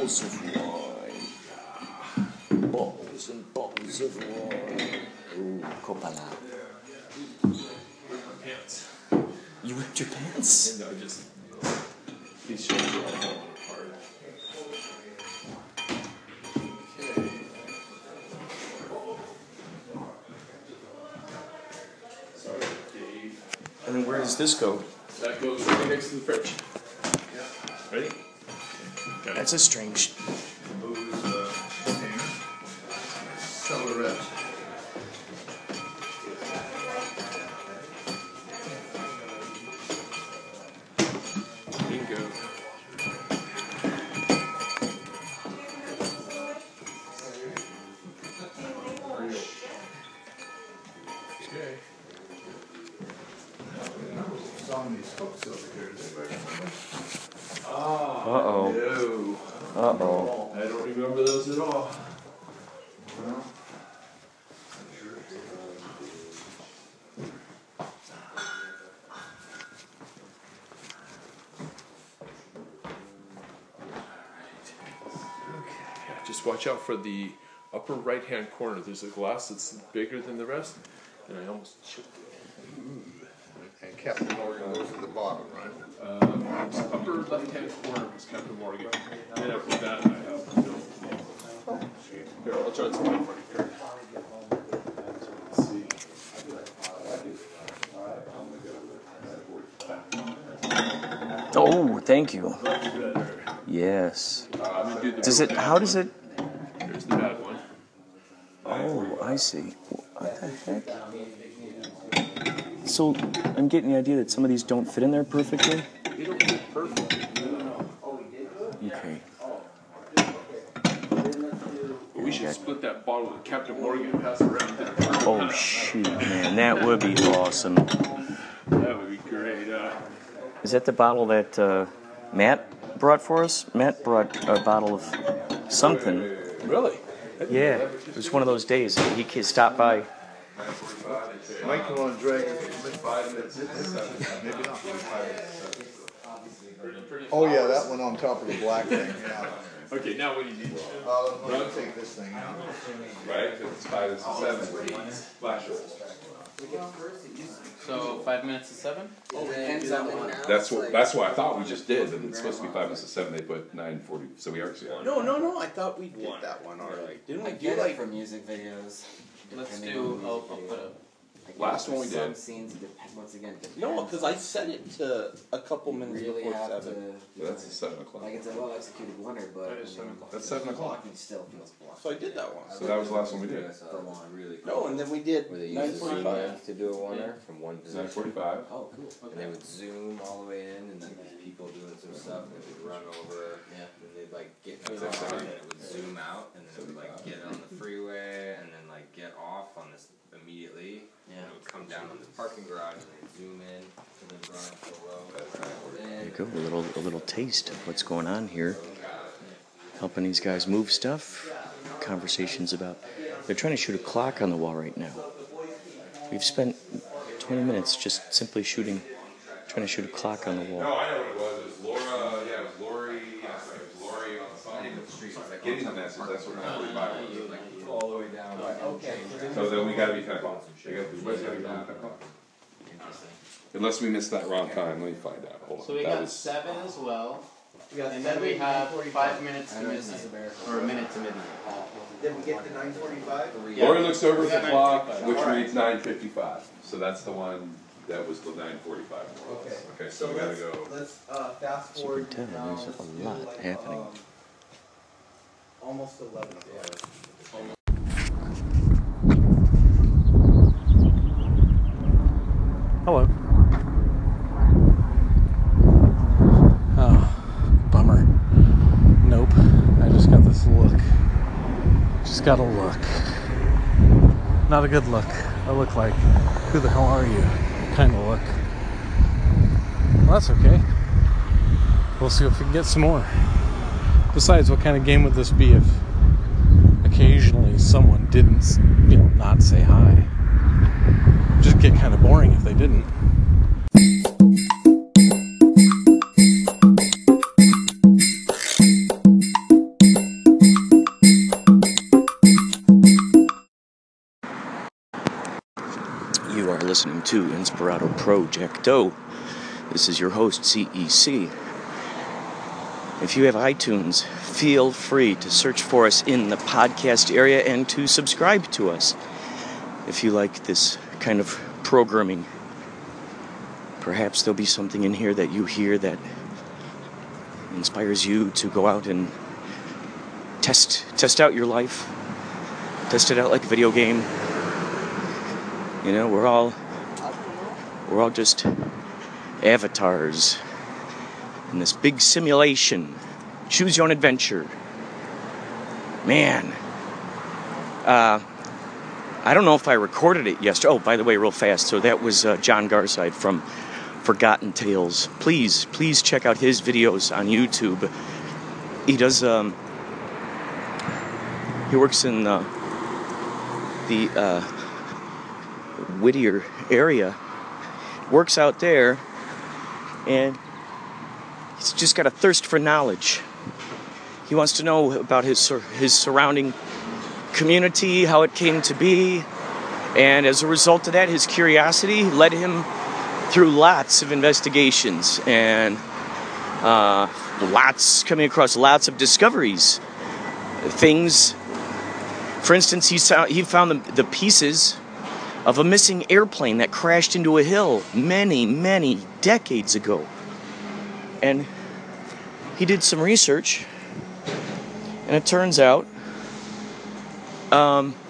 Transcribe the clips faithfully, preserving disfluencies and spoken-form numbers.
bottles of wine. Bottles and bottles of wine. Ooh, Copala. Pants. You ripped your pants? No, just these shirts are all falling apart. Okay. Sorry, Dave. And then where does this go? That goes right next to the fridge. Yeah. Ready? Okay. That's a strange. Booze, uh, container. Cellaret. Bingo. Okay. Some of these hooks over here, does anybody remember? Ah. Uh-oh. No. Uh-oh. I don't remember those at all. No? Yeah, just watch out for the upper right hand corner. There's a glass that's bigger than the rest, and I almost chipped it. And Captain Morgan goes at the bottom, right? Um, upper left hand corner was Captain Morgan. Then after that, I have no clue. Here, I'll try some light for you. Here. Let's see. Oh, thank you. Much better. Yes. Uh, I'm gonna do the Does it, how does it, Here's the bad one. oh, I see. What the heck? So, I'm getting the idea that some of these don't fit in there perfectly? They don't fit perfect. Okay. We should split that bottle with Captain Morgan and pass it around. Oh, shoot, man. That would be awesome. That would be great. Uh, Is that the bottle that uh, Matt brought for us? Matt brought a bottle of something. really? Yeah, it was one of those days. He he stopped by. Mike, you want to drag it? Maybe not. Oh, yeah, that one on top of the black thing, yeah. Okay, now what do you need? Uh, let me take this thing out. Right? Because it's five and seven. Flash So five minutes to seven? Oh, depends on the That's what. That's what I thought we just did, and it's supposed to be five minutes to seven. They put nine forty, so we actually are. No, no, no. I thought we did that one already. Didn't we I do get it like? for music videos. Let's depending do, on the I'll, music I'll video. put a, I get Last it one for we some did. scenes, dep- once again, depends. No, because I set it to a couple You minutes really before have seven. to. So that's the seven o'clock. Like it's a well executed wonder, but That is seven o'clock. That's seven o'clock. it still feels blocked. So I did that one. So that was the last one we did. For long. No, and then we did Where they nine use the forty-five. zoom to do a oneer from one Nine position. forty-five. Oh, cool. And they would zoom all the way in, and then there's people doing some stuff, and they would run over, Yeah. and they'd like get in That's the car, exciting. and it would zoom out, and then it would like get on the freeway, and then like get off on this immediately. Yeah. And it would come down on this parking garage, and they'd zoom in, and then run up below. There you go, a little, a little taste of what's going on here. Helping these guys move stuff. Conversations about, they're trying to shoot a clock on the wall right now. We've spent twenty minutes just simply shooting, trying to shoot a clock on the wall. No, I know what it was. It was Laura. Yeah, it was Lori. Yeah, sorry, it was Lori on the phone. Getting the message. That's what nine forty-five was. All the way down. Okay. So then we gotta be ten o'clock. We gotta, we gotta be ten o'clock. Unless we missed that wrong time, let me find out. Hold on. so we that got was, seven as well, We got and then we have five minutes I to know midnight, this is embarrassing. or a minute to midnight. Did we get to nine forty-five? Yeah. Lori looks over We at got the clock, nine which forty-five. reads nine fifty-five. So that's the one that was the nine forty-five. Okay. Okay, so we gotta go. Let's uh, fast So you forward. can tell now there's a to, lot like, happening. um, almost eleven. Hello. Oh, bummer. Nope. I just got this look. Just got a look. Not a good look. I look like, who the hell are you? Kind of look. Well, that's okay. We'll see if we can get some more. Besides, what kind of game would this be if occasionally someone didn't, you know, not say hi? Just get kind of boring if they didn't. are listening to Inspirato Projecto. This is your host, C E C. If you have iTunes, feel free to search for us in the podcast area and to subscribe to us. If you like this kind of programming, perhaps there'll be something in here that you hear that inspires you to go out and test test out your life. Test it out like a video game. You know, we're all we're all just avatars in this big simulation. Choose your own adventure. Man. Uh, I don't know if I recorded it yesterday. Oh, by the way, real fast. So that was uh, John Garside from Forgotten Tales. Please, please check out his videos on YouTube. He does, um, he works in uh, the uh, Whittier area. Works out there, and he's just got a thirst for knowledge. He wants to know about his his surrounding community, how it came to be, and as a result of that, his curiosity led him through lots of investigations and uh, lots coming across lots of discoveries. Things, for instance, he saw, he found the, the pieces of a missing airplane that crashed into a hill many, many decades ago. And he did some research, and it turns out um,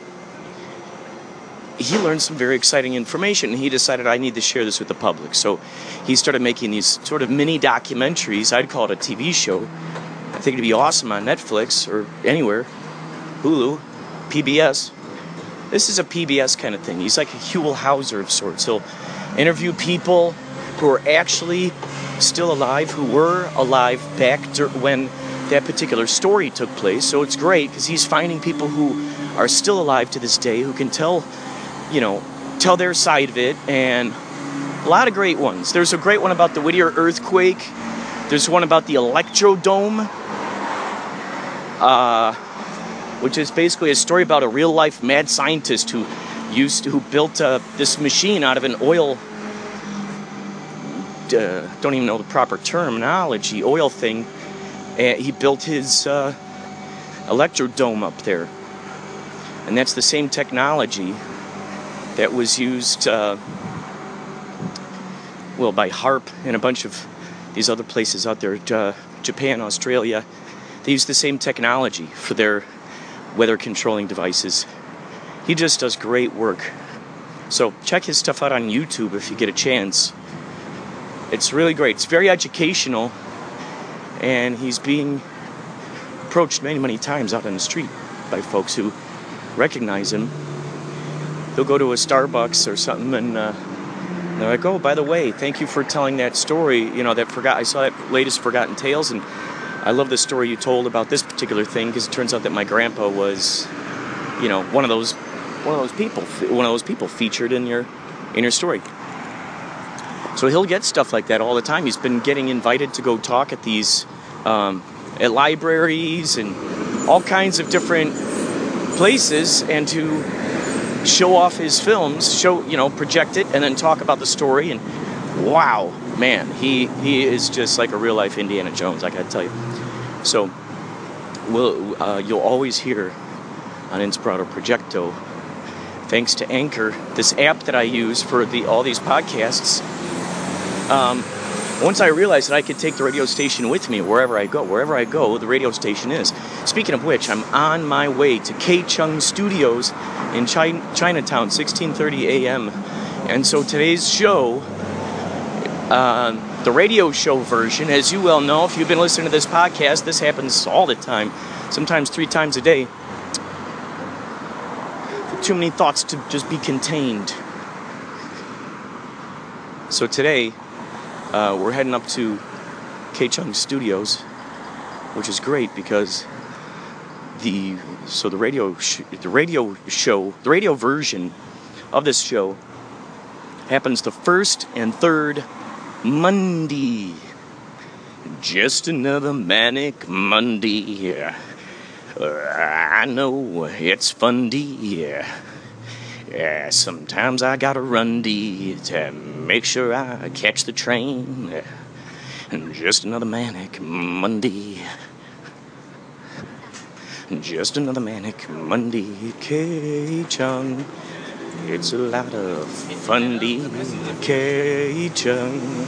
he learned some very exciting information, and he decided, I need to share this with the public. So he started making these sort of mini documentaries. I'd call it a T V show. I think it'd be awesome on Netflix or anywhere, Hulu, P B S. This is a P B S kind of thing. He's like a Huell Hauser of sorts. He'll interview people who are actually still alive, who were alive back dur- when that particular story took place. So it's great because he's finding people who are still alive to this day, who can tell, you know, tell their side of it, and a lot of great ones. There's a great one about the Whittier earthquake. There's one about the Electrodome, uh, which is basically a story about a real-life mad scientist who used to, who built uh, this machine out of an oil. Uh, don't even know the proper terminology. Oil thing. And he built his uh, Electrodome up there, and that's the same technology that was used, uh, well, by HAARP and a bunch of these other places out there, uh, Japan, Australia. They use the same technology for their weather controlling devices. He just does great work. So check his stuff out on YouTube if you get a chance. It's really great. It's very educational, and he's being approached many, many times out on the street by folks who recognize him. They'll go to a Starbucks or something, and uh, they're like, "Oh, by the way, thank you for telling that story. You know, that forgot. I saw that latest Forgotten Tales, and I love the story you told about this particular thing, because it turns out that my grandpa was, you know, one of those, one of those people, one of those people featured in your, in your story." So he'll get stuff like that all the time. He's been getting invited to go talk at these, um, at libraries and all kinds of different places, and to show off his films, show, you know, project it, and then talk about the story. And wow, man, he he is just like a real life Indiana Jones, I gotta tell you. So, we'll, uh, you'll always hear on Inspirato Projecto, thanks to Anchor, this app that I use for the all these podcasts. Um, once I realized that I could take the radio station with me wherever I go, wherever I go, the radio station is. Speaking of which, I'm on my way to K Chung Studios in Chi- Chinatown, sixteen thirty a.m. And so today's show, uh, the radio show version, as you well know, if you've been listening to this podcast, this happens all the time, sometimes three times a day. Too many thoughts to just be contained. So today, uh, we're heading up to K Chung Studios, which is great because the so the radio sh- the radio show the radio version of this show happens the first and third Monday. Just another manic Monday. Uh, I know it's fun day. Yeah, sometimes I gotta run D to make sure I catch the train. And just another manic Monday. Just another manic Monday, K-Chung. It's a lot of fun, K-Chung.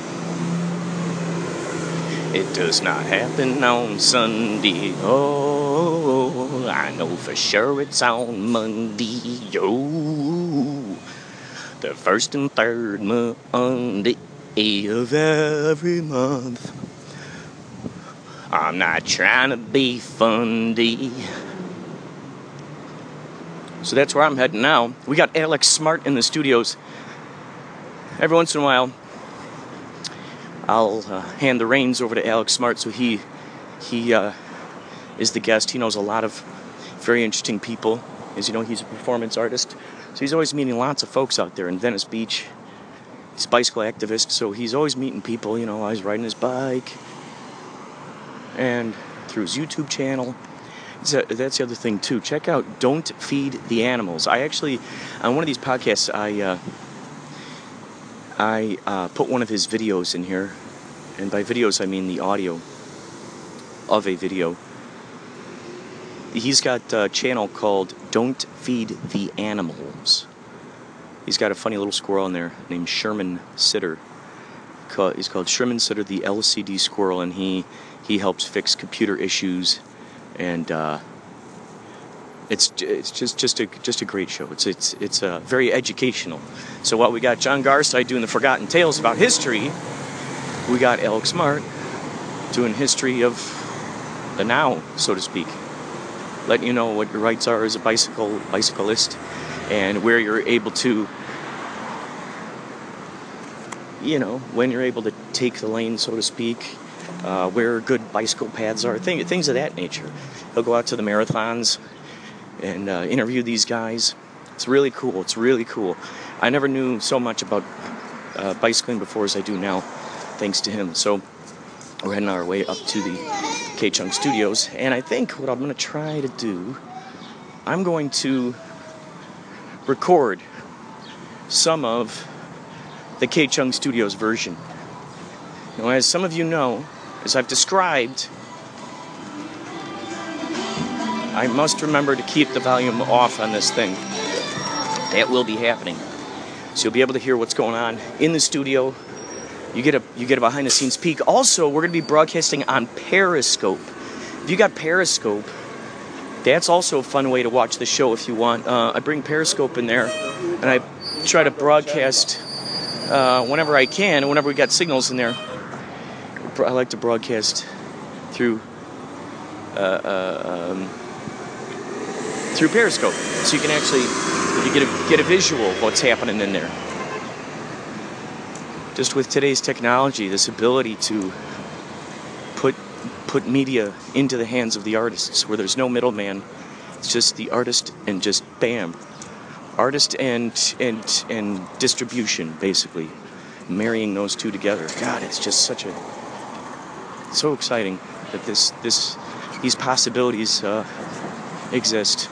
It does not happen on Sunday. Oh, I know for sure it's on Monday. Yo, the first and third Monday of every month. I'm not trying to be fundy. So that's where I'm heading now. We got Alex Smart in the studios. Every once in a while, I'll uh, hand the reins over to Alex Smart, so he he uh, is the guest. He knows a lot of very interesting people. As you know, he's a performance artist, so he's always meeting lots of folks out there in Venice Beach. He's a bicycle activist, so he's always meeting people, you know, while he's riding his bike. And through his YouTube channel. So that's the other thing, too. Check out Don't Feed the Animals. I actually, on one of these podcasts, I... Uh, I uh, put one of his videos in here, and by videos I mean the audio of a video. He's got a channel called Don't Feed the Animals. He's got a funny little squirrel in there named Sherman Sitter. He's called Sherman Sitter, the L C D squirrel, and he he helps fix computer issues, and uh, It's it's just just a just a great show. It's it's it's uh, very educational. So while we got John Garside doing the Forgotten Tales about history, we got Alex Smart doing history of the now, so to speak, letting you know what your rights are as a bicycle bicyclist, and where you're able to, you know, when you're able to take the lane, so to speak, uh, where good bicycle paths are, thing, things of that nature. He'll go out to the marathons and uh, interview these guys. It's really cool. It's really cool. I never knew so much about uh, bicycling before as I do now, thanks to him. So we're heading our way up to the K-Chung Studios, and I think what I'm going to try to do, I'm going to record some of the K-Chung Studios version. Now, as some of you know, as I've described, I must remember to keep the volume off on this thing. That will be happening. So you'll be able to hear what's going on in the studio. You get a you get a behind the scenes peek. Also, we're going to be broadcasting on Periscope. If you got Periscope, that's also a fun way to watch the show if you want. Uh, I bring Periscope in there, and I try to broadcast uh, whenever I can, whenever we got signals in there. I like to broadcast through uh, uh, um, through Periscope, so you can actually you get a get a visual of what's happening in there. Just with today's technology, this ability to put put media into the hands of the artists, where there's no middleman, it's just the artist and just bam, artist and and and distribution, basically marrying those two together. God, it's just such a so exciting that this this these possibilities uh, exist.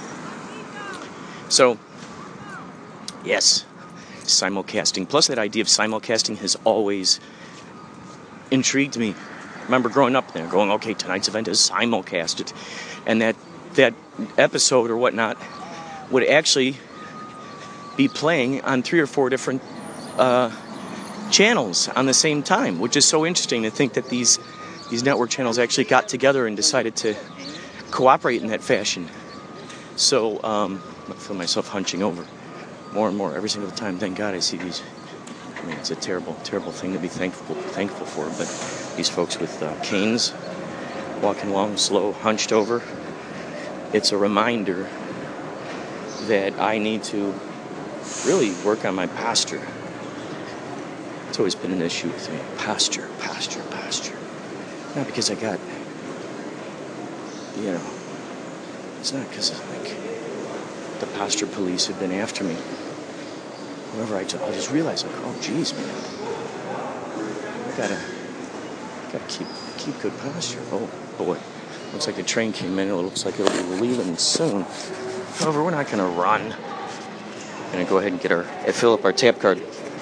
So, yes, simulcasting. Plus, that idea of simulcasting has always intrigued me. I remember growing up there, going, okay, tonight's event is simulcasted. And that, that episode or whatnot would actually be playing on three or four different uh, channels on the same time, which is so interesting to think that these, these network channels actually got together and decided to cooperate in that fashion. So, um, I feel myself hunching over more and more every single time. Thank God I see these. I mean, it's a terrible, terrible thing to be thankful thankful for, but these folks with uh, canes walking along slow, hunched over, it's a reminder that I need to really work on my posture. It's always been an issue with me. Posture, posture, posture. Not because I got, you know, it's not because of, like, the posture police have been after me. Whenever I, just, I just realize, like, oh, geez, man, I gotta, gotta keep keep good posture. Oh boy, looks like the train came in. It looks like it'll be leaving soon. However, we're not gonna run. gonna go ahead and get our and fill up our tap card.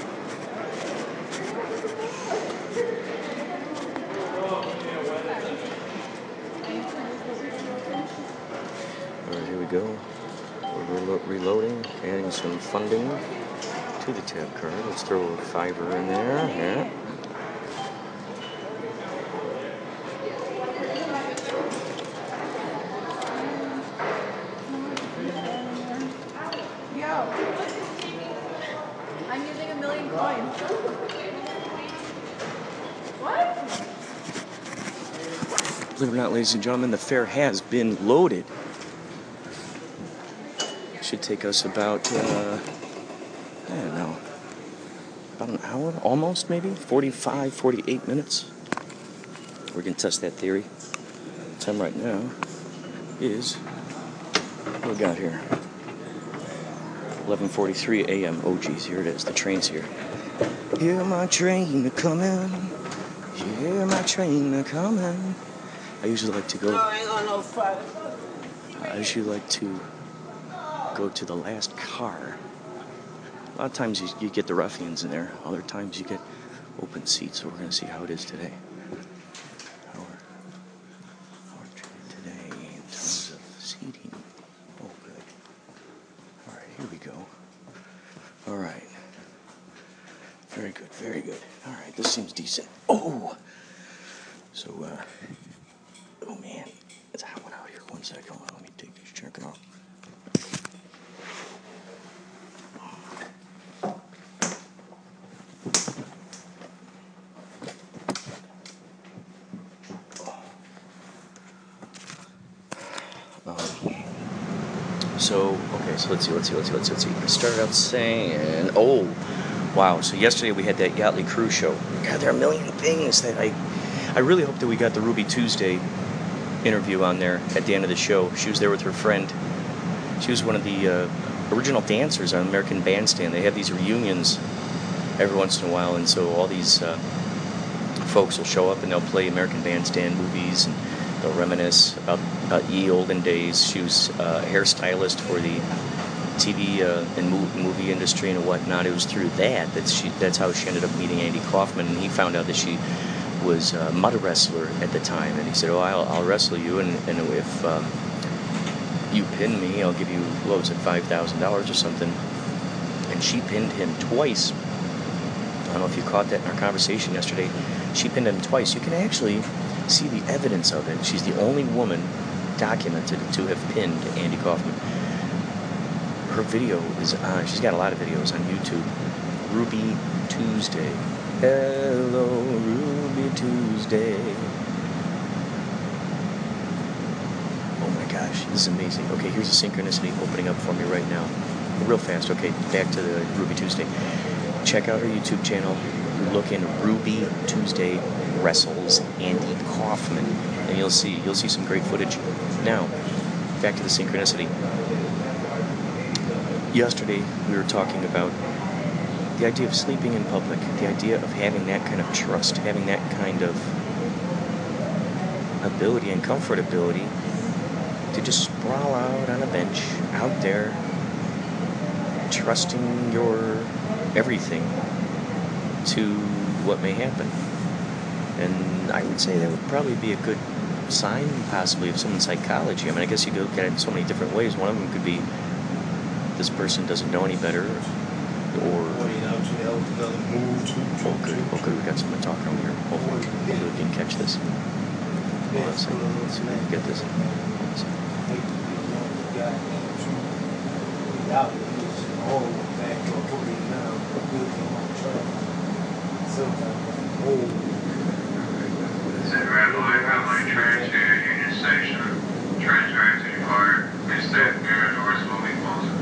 Alright, here we go. We're relo- reloading, adding some funding to the tab card. Let's throw a fiver in there. Yeah. I'm using a million coins. What? Believe it or not, ladies and gentlemen, the fare has been loaded. Should take us about, uh, I don't know, about an hour, almost maybe, forty-five, forty-eight minutes. We're going to test that theory. The time right now is, what do we got here? eleven forty-three a m Oh, geez, here it is. The train's here. Hear my train a-coming. Hear my train a-coming. I usually like to go. I usually like to go to the last car. A lot of times you, you get the ruffians in there. Other times you get open seats. So we're going to see how it is today. Our, our train today in terms of seating. Oh, good. All right, here we go. All right. Very good, very good. All right, this seems decent. Oh! So, uh, oh man, it's a hot one out here. One second, hold on, let me take this jacket off. Um, so, okay, so let's see, let's see, let's see, let's see, let's see. I started out saying, oh, wow, so yesterday we had that Yachtly Cruise Show. God, there are a million things that I, I really hope that we got the Ruby Tuesday interview on there at the end of the show. She was there with her friend. She was one of the uh, original dancers on American Bandstand. They have these reunions every once in a while, and so all these uh, folks will show up and they'll play American Bandstand movies, and they'll reminisce about, about ye olden days. She was uh, a hairstylist for the T V uh, and movie industry and whatnot. It was through that that she that's how she ended up meeting Andy Kaufman, and he found out that she was a mud wrestler at the time, and he said, oh, I'll, I'll wrestle you, and, and if um, you pin me, I'll give you, what was it, five thousand dollars or something. And she pinned him twice. I don't know if you caught that in our conversation yesterday. She pinned him twice. You can actually see the evidence of it. She's the only woman documented to have pinned Andy Kaufman. Her video is on, she's got a lot of videos on YouTube. Ruby Tuesday. Hello, Ruby Tuesday. Oh my gosh, this is amazing. Okay, here's a synchronicity opening up for me right now. Real fast, okay, back to the Ruby Tuesday. Check out her YouTube channel. Look in Ruby Tuesday Wrestles Andy Kaufman, and you'll see, you'll see some great footage. Now, back to the synchronicity. Yesterday, we were talking about the idea of sleeping in public, the idea of having that kind of trust, having that kind of ability and comfortability to just sprawl out on a bench, out there, trusting your everything to what may happen. And I would say that would probably be a good sign, possibly, of someone's psychology. I mean, I guess you could look at it in so many different ways. One of them could be this person doesn't know any better, or oh good, oh good, we got someone talking over here. Hopefully, hopefully we can catch this. Hold on a second, let's see if we can get this. Hold on a second. Red line train to Union Station. Trains ready to depart. Please stand clear. Doors will be closing.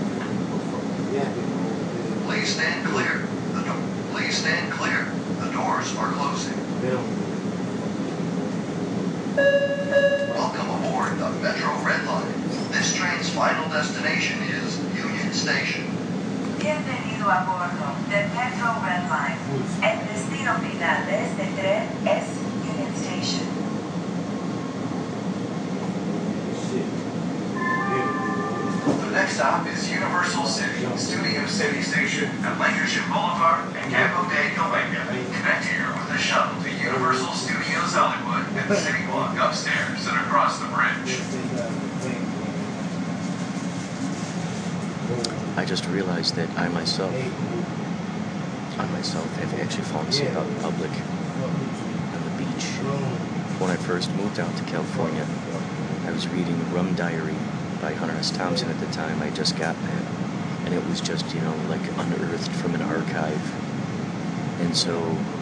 Please stand clear. The do- Please stand clear. The doors are closing. Welcome aboard the Metro Red Line. This train's final destination is Union Station. Bienvenido a bordo del Metro Red Line. El destino final de este tren es Union Station. The next stop is University. Universal City, Studio City Station at Lancashire Boulevard and Campo de Cahuenga. Connect here with a shuttle to Universal Studios Hollywood and City Walk upstairs and across the bridge. I just realized that I myself, I myself have actually fallen asleep out in public on the beach. When I first moved out to California, I was reading Rum Diary by Hunter S. Thompson at the time. I just got that, and it was just, you know, like unearthed from an archive. And so,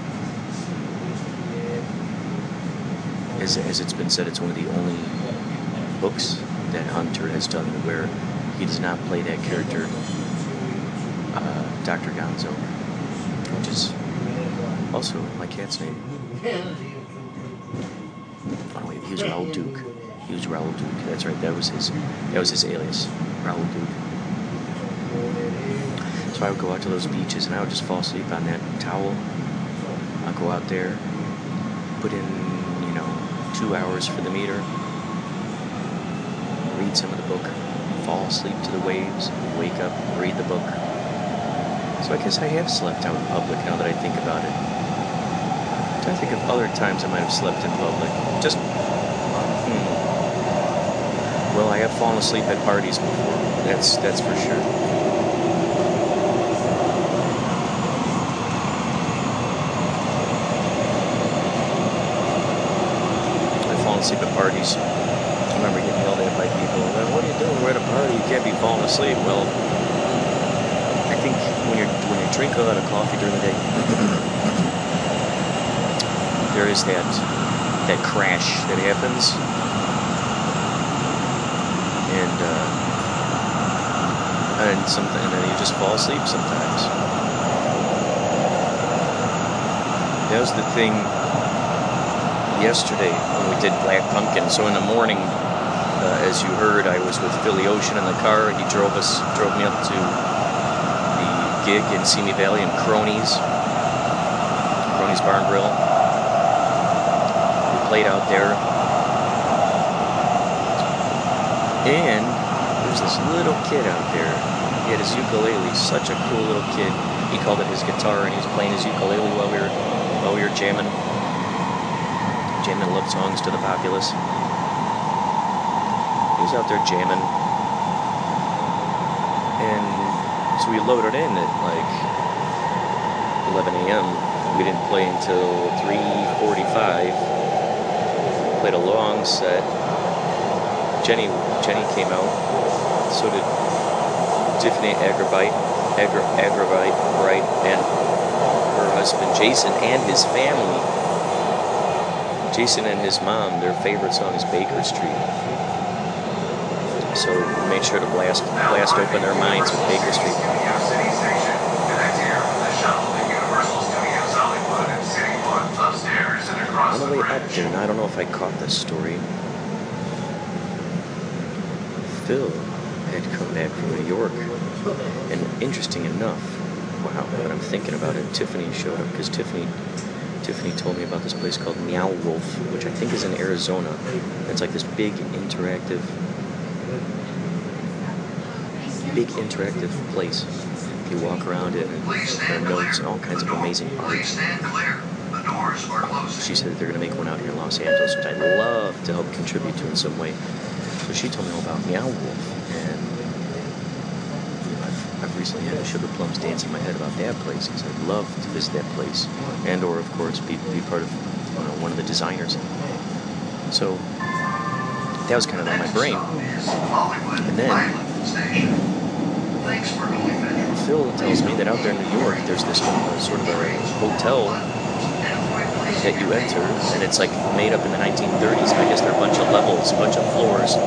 as, as it's been said, it's one of the only books that Hunter has done where he does not play that character, uh, Doctor Gonzo, which is also my cat's name. Oh wait, he was Raoul Duke. He was Raoul Duke. That's right. That was his. That was his alias, Raoul Duke. So I would go out to those beaches and I would just fall asleep on that towel. I'd go out there, put in, you know, two hours for the meter, read some of the book, fall asleep to the waves, wake up, read the book. So I guess I have slept out in public now that I think about it. I'm trying to think of other times I might have slept in public. Just, hmm. Well, I have fallen asleep at parties before. That's that's for sure. I've fallen asleep at parties. I remember getting yelled at by people. What are you doing? We're at a party. You can't be falling asleep. Well, I think when you're when you drink a lot of coffee during the day, there is that that crash that happens, and uh, and something, and then you just fall asleep sometimes. That was the thing yesterday when we did Black Pumpkin. So in the morning, uh, as you heard, I was with Philly Ocean in the car. He drove us, drove me up to the gig in Simi Valley in Cronies, Cronies Bar and Grill. We played out there, and there's this little kid out there. He had his ukulele, such a cool little kid. He called it his guitar, and he was playing his ukulele while we were while we were jamming. Jamming love songs to the populace. He was out there jamming, and so we loaded in at like eleven a m We didn't play until three forty-five. Played a long set. Jenny Jenny came out. So did Tiffany Agrabite, Agra, Agrabite, right, and her husband Jason and his family. Jason and his mom, their favorite song is Baker Street. So we made sure to blast blast open their minds with Baker Street. On the way up there, and I don't know if I caught this story, Phil had come back from New York, and interesting enough, wow, when I'm thinking about it, Tiffany showed up, because Tiffany Tiffany told me about this place called Meow Wolf, which I think is in Arizona. It's like this big interactive, big interactive place. You walk around it, and there are notes and all kinds of amazing art. She said that they're going to make one out here in Los Angeles, which I'd love to help contribute to in some way. So she told me all about Meow Wolf, and you know, I've, I've recently had the Sugar Plums dance in my head about that place, because I'd love to visit that place, and or, of course, be, be part of you know, one of the designers. So that was kind of on my brain. And then Phil tells me that out there in New York, there's this uh, sort of a hotel that you enter, and it's like made up in the nineteen thirties, and I guess there are a bunch of levels, a bunch of floors,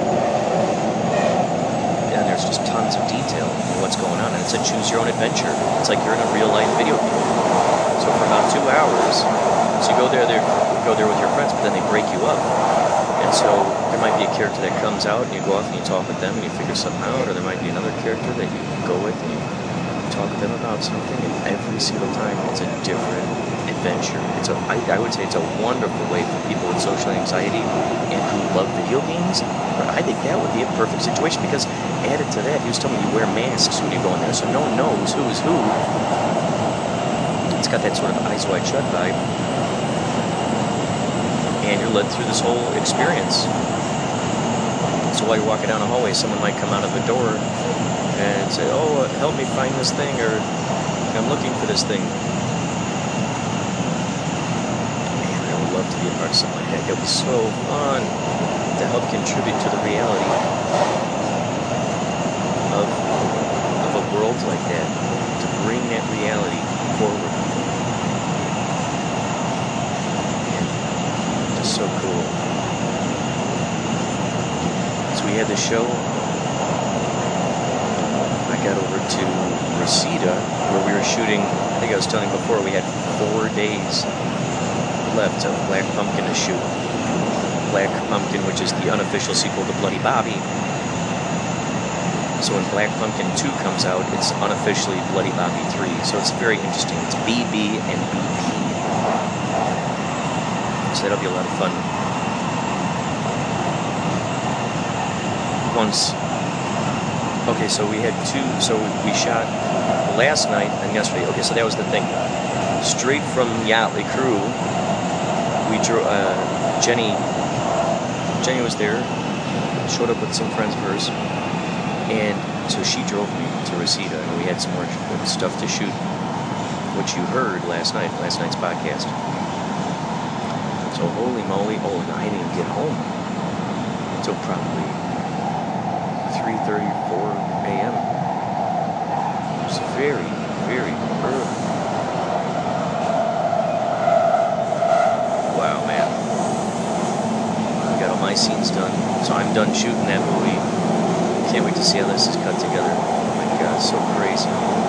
and there's just tons of detail in what's going on, and it's a choose-your-own-adventure. It's like you're in a real-life video game. So for about two hours, so you go there, there, go there with your friends, but then they break you up, and so there might be a character that comes out, and you go off and you talk with them, and you figure something out, or there might be another character that you go with, and you talk to them about something, and every single time it's a different adventure. It's a, I, I would say it's a wonderful way for people with social anxiety and who love video games. But I think that would be a perfect situation because added to that, he was telling me you wear masks when you go in there, so no one knows who is who. It's got that sort of Eyes Wide Shut vibe. And you're led through this whole experience. So while you're walking down a hallway, someone might come out of a door and say, oh, uh, help me find this thing, or I'm looking for this thing. Man, I would love to be a part of something like that. It would be so fun to help contribute to the reality of, of a world like that, to bring that reality forward. Man, just so cool. So we had the show. I got over to Reseda, where we were shooting. I think I was telling you before, we had four days left of Black Pumpkin to shoot. Black Pumpkin, which is the unofficial sequel to Bloody Bobby. So when Black Pumpkin two comes out, it's unofficially Bloody Bobby three. So it's very interesting. It's B B and B P. So that'll be a lot of fun. Once, okay, so we had two, so we shot last night and yesterday. Okay, so that was the thing. Straight from Yachtly Crew, we drove, uh, Jenny, Jenny was there, showed up with some friends of hers, and so she drove me to Reseda, and we had some more stuff to shoot, which you heard last night, last night's podcast. So holy moly, oh, and I didn't get home until probably three thirty-four a.m. It was very, very early. Wow, man. I got all my scenes done. So I'm done shooting that movie. Can't wait to see how this is cut together. Oh my god, so crazy.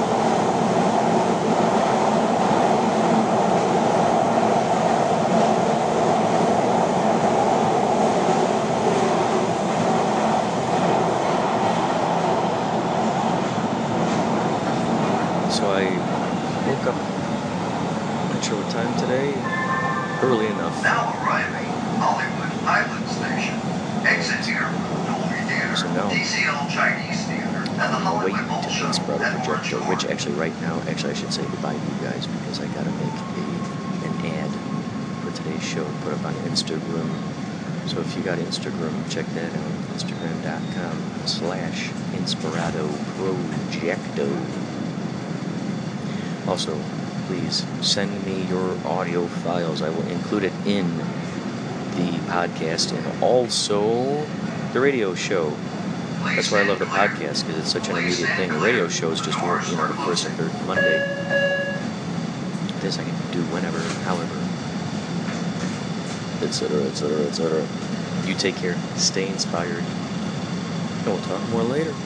So I woke up, not sure what time today, early enough. Now arriving, Hollywood Island Station. Exit here, Dolby Theater, So now, D C L Chinese Theater, and the I'm Hollywood waiting to Bolshoi Innsbruck at projector, Orange which actually right now, actually I should say goodbye to you guys because I gotta make a, an ad for today's show, put up on Instagram. So if you got Instagram, check that out, instagram.com slash Inspirado Projecto. Also, please send me your audio files. I will include it in the podcast and also the radio show. That's why I love the podcast, because it's such an immediate thing. The radio show is just, you know, the first and third Monday. This I can do whenever, however, et cetera, et cetera, et cetera. You take care, stay inspired, and we'll talk more later.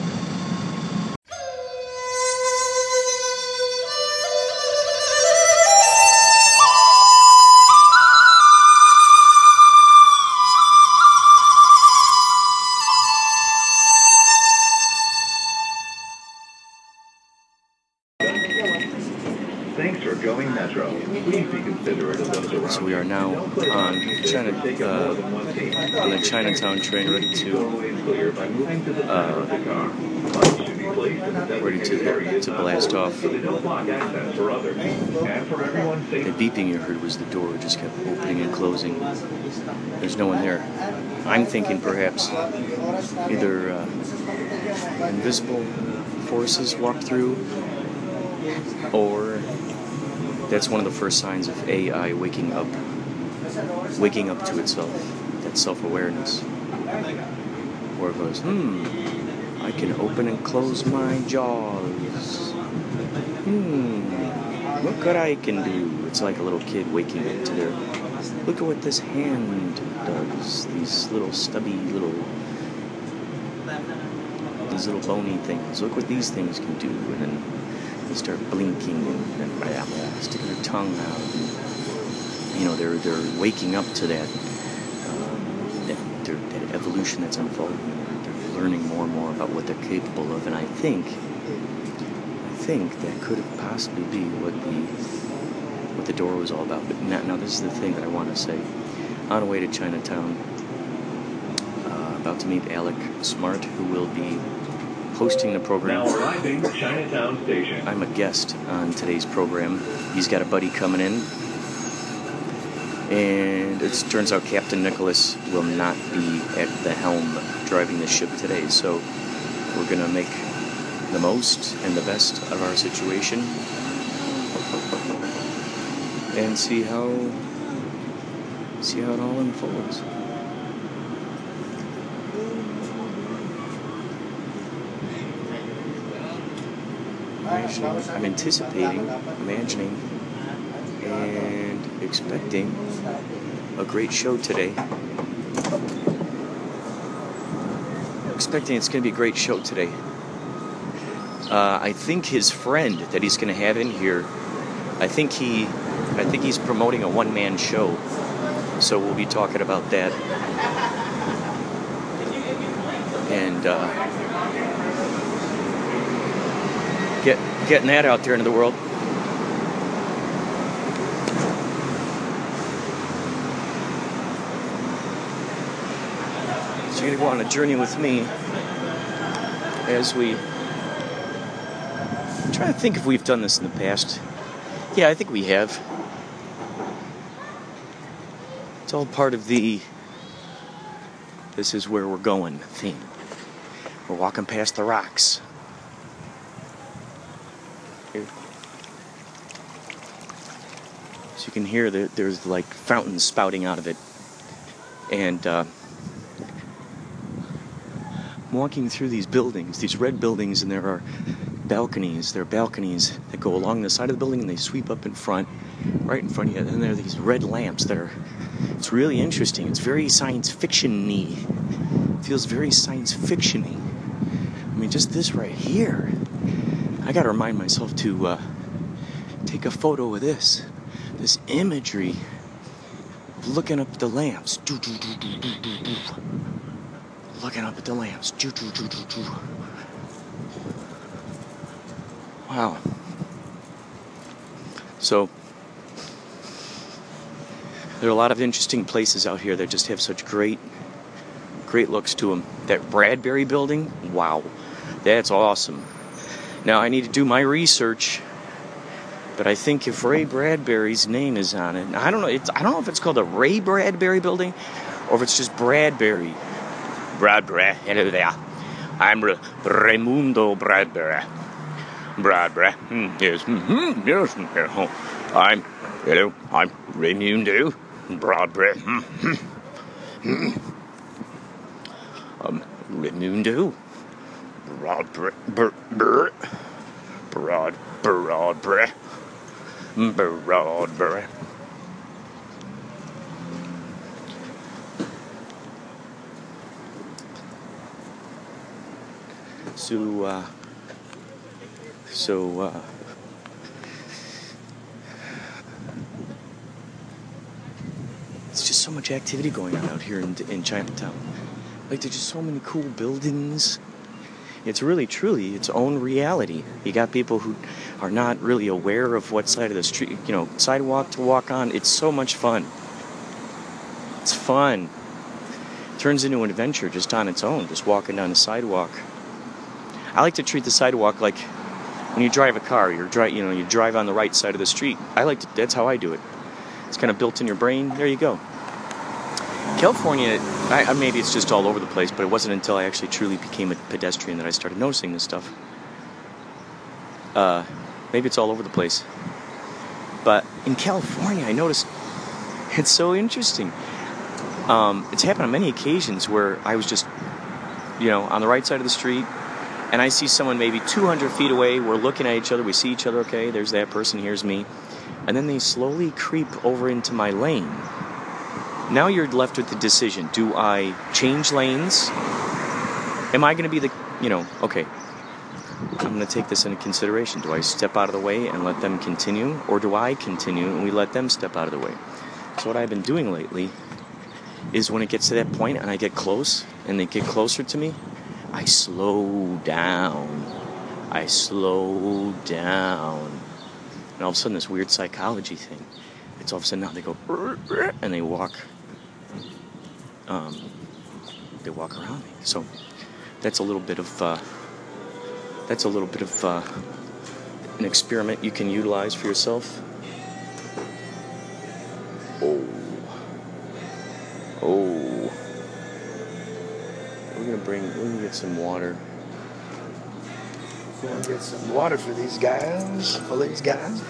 Thanks for going Metro. Please be considerate of those around. So we are now on China, uh, on the Chinatown train, ready to, uh, ready to to blast off. The beeping you heard was the door just kept opening and closing. There's no one there. I'm thinking perhaps either uh, invisible forces walked through, or that's one of the first signs of A I waking up, waking up to itself, that self-awareness, where it goes, hmm, I can open and close my jaws. Hmm, look what I can do. It's like a little kid waking up to their, look at what this hand does. These little stubby little, these little bony things. Look what these things can do. And then they start blinking and, and blah, blah, sticking their tongue out. And, you know, they're they're waking up to that, um, that, that evolution that's unfolding. They're learning more and more about what they're capable of. And I think, I think that could possibly be what the what the door was all about. But now, now this is the thing that I want to say. On the way to Chinatown, uh, about to meet Alec Smart, who will be hosting the program. Now arriving Chinatown Station. I'm a guest on today's program. He's got a buddy coming in. And it turns out Captain Nicholas will not be at the helm driving the ship today. So we're going to make the most and the best of our situation and see how see how it all unfolds. I'm anticipating, imagining, and expecting a great show today. Expecting it's going to be a great show today. Uh, I think his friend that he's going to have in here, I think he, I think he's promoting a one-man show. So we'll be talking about that. And uh, get getting that out there into the world. So you're going to go on a journey with me as we... I'm trying to think if we've done this in the past. Yeah, I think we have. It's all part of the "this is where we're going" theme. We're walking past the rocks. Here. So you can hear that there's like fountains spouting out of it. And uh, I'm walking through these buildings, these red buildings, and there are balconies. There are balconies that go along the side of the building and they sweep up in front, right in front of you. And there are these red lamps that are, it's really interesting. It's very science fiction-y. It feels very science fiction-y. I mean, just this right here. I gotta remind myself to uh, take a photo of this. This imagery of looking up at the lamps. Do, do, do, do, do, do, do. Looking up at the lamps. Do, do, do, do, do. Wow. So, there are a lot of interesting places out here that just have such great, great looks to them. That Bradbury building, wow, that's awesome. Now, I need to do my research, but I think if Ray Bradbury's name is on it, I don't know, it's, I don't know if it's called the Ray Bradbury building, or if it's just Bradbury. Bradbury, hello there. I'm Ra- Raimundo Bradbury. Bradbury, mm, yes, mm-hmm, yes, mm, I'm, hello, I'm Raimundo Bradbury. Mm-hmm. Mm-hmm. Um, Raimundo Bradbury, Br- Br- Broad, Broadbury, Broadbury. So, uh, so, uh, it's just so much activity going on out here in, in Chinatown. Like, there's just so many cool buildings. It's really, truly its own reality. You got people who are not really aware of what side of the street, you know, sidewalk to walk on. It's so much fun. It's fun. It turns into an adventure just on its own, just walking down the sidewalk. I like to treat the sidewalk like when you drive a car, you're dri- you know, you drive on the right side of the street. I like to, that's how I do it. It's kind of built in your brain. There you go. California, I, I, maybe it's just all over the place, but it wasn't until I actually truly became a pedestrian that I started noticing this stuff. Uh, maybe it's all over the place. But in California, I noticed it's so interesting. Um, it's happened on many occasions where I was just, you know, on the right side of the street, and I see someone maybe two hundred feet away. We're looking at each other. We see each other, okay, there's that person, here's me. And then they slowly creep over into my lane. Now you're left with the decision. Do I change lanes? Am I going to be the, you know, okay, I'm going to take this into consideration. Do I step out of the way and let them continue? Or do I continue and we let them step out of the way? So what I've been doing lately is when it gets to that point and I get close and they get closer to me, I slow down. I slow down. And all of a sudden, this weird psychology thing. It's all of a sudden now they go, and they walk, um, they walk around me. So that's a little bit of, uh, that's a little bit of uh, an experiment you can utilize for yourself. Oh. Oh. We're gonna bring, we're gonna get some water. We're gonna get some water for these guys, for these guys.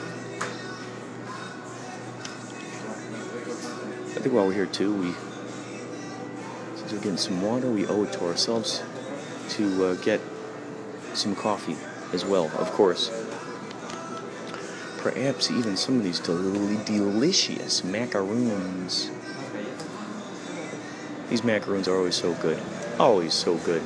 I think while we're here too, we, since we're getting some water, we owe it to ourselves to uh, get some coffee as well, of course. Perhaps even some of these del- delicious macaroons. These macaroons are always so good. Always so good.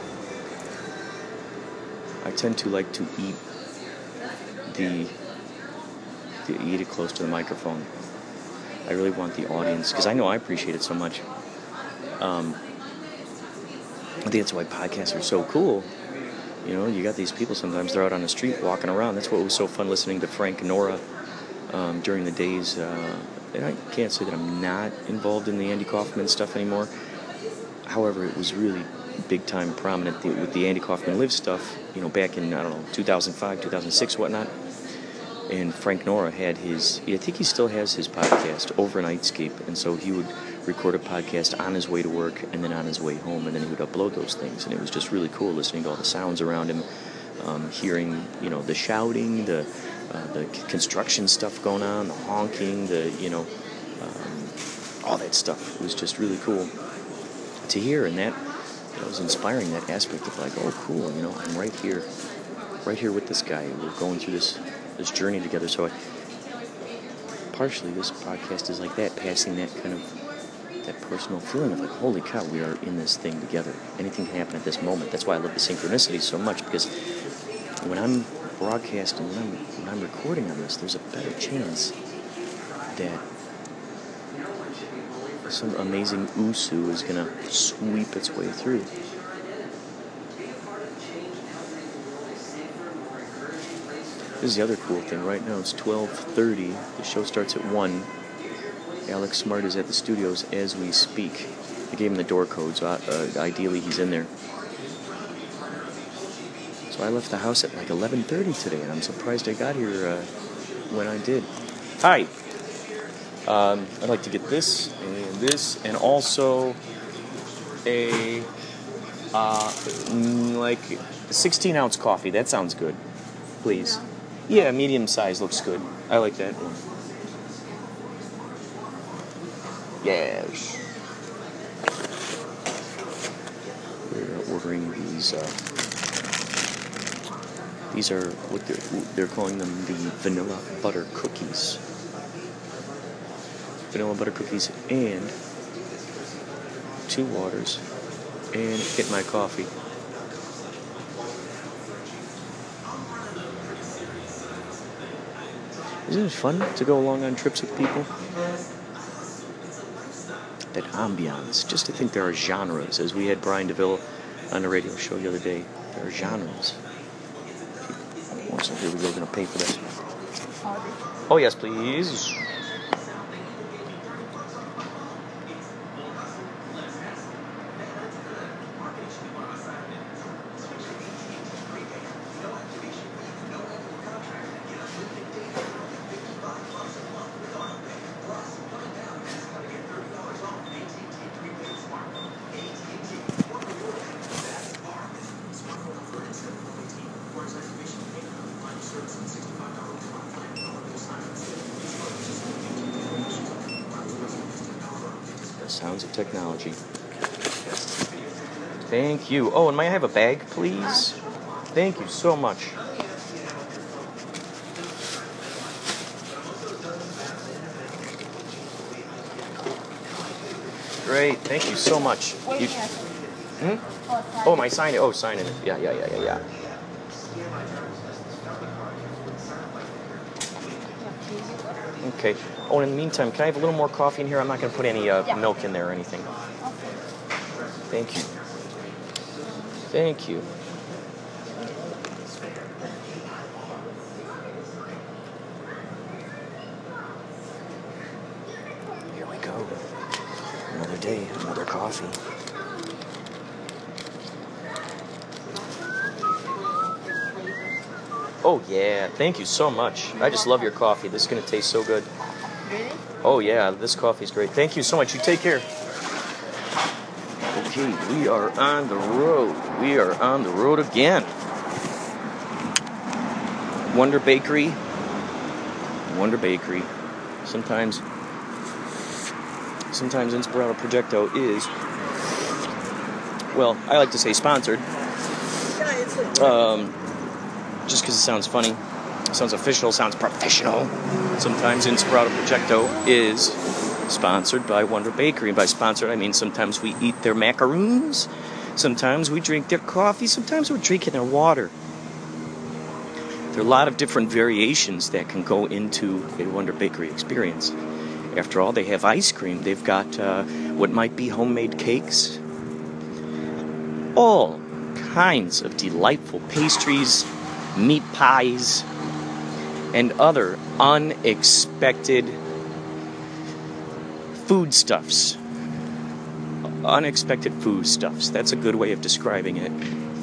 I tend to like to eat the, to eat it close to the microphone. I really want the audience, because I know I appreciate it so much. Um, I think that's why podcasts are so cool. You know, you got these people sometimes, they're out on the street walking around. That's what was so fun listening to Frank and Nora um, during the days. Uh, and I can't say that I'm not involved in the Andy Kaufman stuff anymore. However, it was really big time prominent the, with the Andy Kaufman Live stuff, you know, back in, I don't know, two thousand five, two thousand six, whatnot. And Frank Nora had his, I think he still has his podcast, Over Nightscape, and so he would record a podcast on his way to work and then on his way home, and then he would upload those things, and it was just really cool listening to all the sounds around him, um, hearing, you know, the shouting, the uh, the construction stuff going on, the honking, the, you know, um, all that stuff. It was just really cool to hear, and that, that was inspiring, that aspect of like, oh, cool, you know, I'm right here, right here with this guy. We're going through this this journey together. So I, partially this podcast is like that, passing that kind of that personal feeling of like, holy cow, we are in this thing together. Anything can happen at this moment. That's why I love the synchronicity so much, because when I'm broadcasting, when I'm, when I'm recording on this, there's a better chance that some amazing usu is going to sweep its way through. This is the other cool thing. Right now it's twelve thirty. The show starts at one. Alex Smart is at the studios as we speak. I gave him the door code, so uh, ideally he's in there. So I left the house at like eleven thirty today, and I'm surprised I got here uh, when I did. Hi. Um, I'd like to get this and this, and also a uh, like sixteen ounce coffee. That sounds good. Please. Yeah, medium size looks good. I like that one. Yes. We're ordering these. Uh, these are what they're, they're calling them, the vanilla butter cookies. Vanilla butter cookies and two waters and get my coffee. Isn't it fun to go along on trips with people? That ambiance. Just to think there are genres. As we had Brian DeVille on the radio show the other day, there are genres. Oh, so here we go. We're going to pay for this. Oh, yes, please. Sounds of technology. Thank you. Oh, and may I have a bag, please? Thank you so much. Great. Thank you so much. You, hmm? Oh, my sign. Oh, sign in it. Yeah, yeah, yeah, yeah, yeah. Okay. Oh, and in the meantime, can I have a little more coffee in here? I'm not going to put any uh, yeah. milk in there or anything. Thank you. Thank you. day. Another coffee. Oh yeah, thank you so much. I just love your coffee. This is gonna taste so good. Really? Oh yeah, this coffee's great. Thank you so much. You take care. Okay, we are on the road. We are on the road again. Wonder Bakery. Wonder Bakery. Sometimes, sometimes Inspirato Projecto is, well, I like to say sponsored. Um, just because it sounds funny, sounds official, sounds professional. Sometimes Inspirato Projecto is sponsored by Wonder Bakery. And by sponsored, I mean sometimes we eat their macaroons, sometimes we drink their coffee, sometimes we're drinking their water. There are a lot of different variations that can go into a Wonder Bakery experience. After all, they have ice cream. They've got uh, what might be homemade cakes. All kinds of delightful pastries, meat pies, and other unexpected foodstuffs. Unexpected foodstuffs. That's a good way of describing it.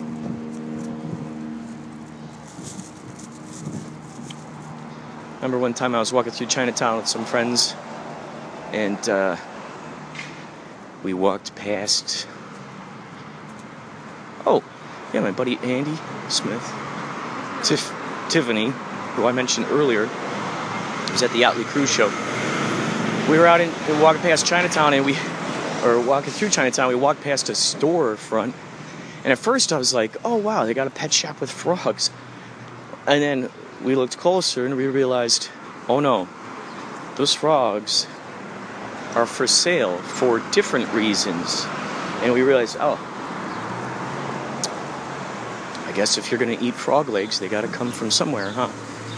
Remember one time I was walking through Chinatown with some friends, and uh, we walked past, oh, yeah, my buddy Andy Smith, Tiff, Tiffany, who I mentioned earlier, was at the Yachtly Cruise Show. We were out in, we were walking past Chinatown, and we, or walking through Chinatown, we walked past a storefront, and at first I was like, oh wow, they got a pet shop with frogs. And then we looked closer and we realized, oh no, those frogs are for sale for different reasons. And we realized, oh, I guess if you're going to eat frog legs, they got to come from somewhere, huh?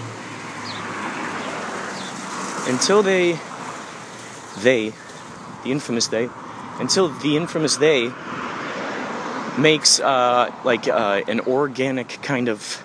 Until they, they, the infamous they, until the infamous they makes uh, like uh, an organic kind of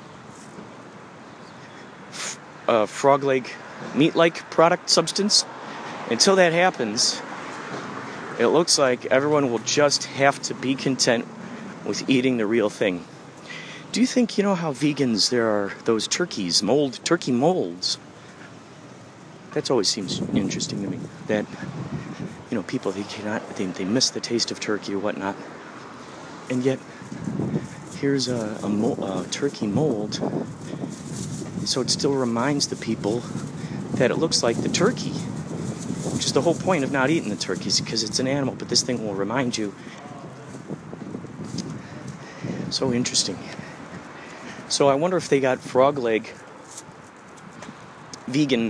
f- uh, frog leg meat-like product substance. Until that happens, it looks like everyone will just have to be content with eating the real thing. Do you think, you know how vegans, there are those turkeys, mold, turkey molds? That always seems interesting to me. That, you know, people, they cannot, they, they miss the taste of turkey or whatnot. And yet, here's a, a, mo- a turkey mold. So it still reminds the people that it looks like the turkey. Which is the whole point of not eating the turkeys, because it's an animal, but this thing will remind you. So interesting. So I wonder if they got frog leg vegan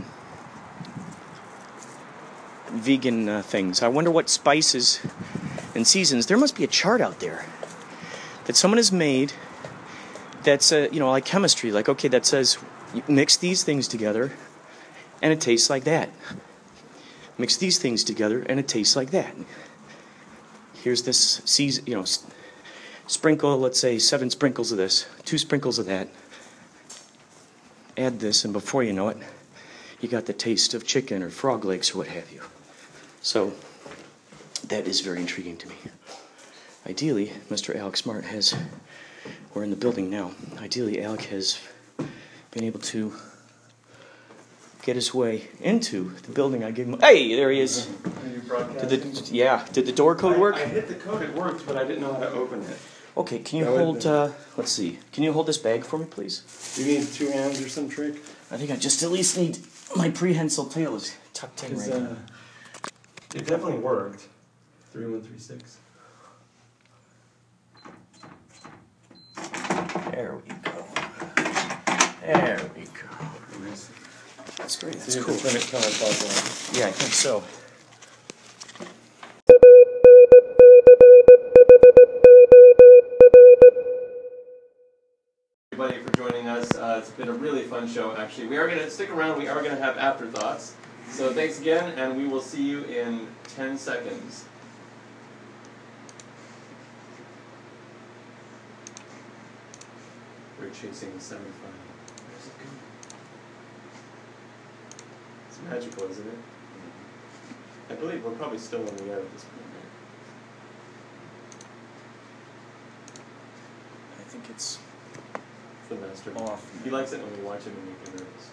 vegan uh, things. I wonder what spices and seasons. There must be a chart out there that someone has made that's, uh, you know, like chemistry. Like, okay, that says you mix these things together and it tastes like that. Mix these things together and it tastes like that. Here's this season, you know, sprinkle, let's say seven sprinkles of this, two sprinkles of that. Add this, and before you know it, you got the taste of chicken or frog legs or what have you. So that is very intriguing to me. Ideally, Mister Alex Smart has, we're in the building now, ideally Alec has been able to get his way into the building I gave him. Hey, there he is. Did the, yeah, did the door code work? I, I hit the code, it worked, but I didn't know how to open it. Okay, can you That hold, uh, let's see, can you hold this bag for me, please? Do you need two hands or some trick? I think I just at least need my prehensile tail is tucked in right uh, now. It definitely worked. three one three six. There we go. There we go. That's great, that's See if cool. it's gonna come across line. Yeah, I think so. Everybody for joining us. Uh, it's been a really fun show, actually. We are going to stick around. We are going to have afterthoughts. So thanks again, and we will see you in ten seconds. We're chasing the semifinal. Where's it going? It's magical, isn't it? I believe we're probably still in the air at this point. I think it's For the master. off. He likes it when we watch him and make him nervous.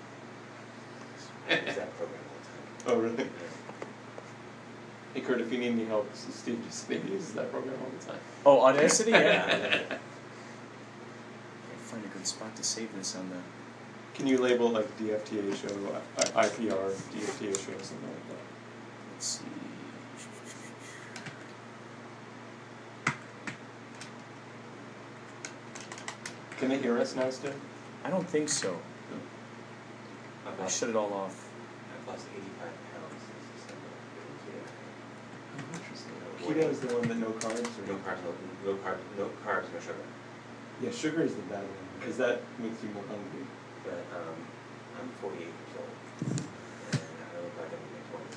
I use that program all the time. Oh, really? Hey, Kurt, if you need any help, S- Steve just maybe uses that program all the time. Oh, Audacity? Yeah. Gotta find a good spot to save this on the. Can you label like D F T A show, I- IPR, D F T A show, something like that? Let's see. Can they hear us now still? I don't think so. I've I lost, shut it all off. I've lost eighty-five pounds since December. Interesting. Keto is the one that no carbs or No carbs, no, no carbs, no carbs, no sugar. Yeah, sugar is the bad one because that makes you more hungry. But um, I'm forty-eight years old, and I look like I'm in my twenties.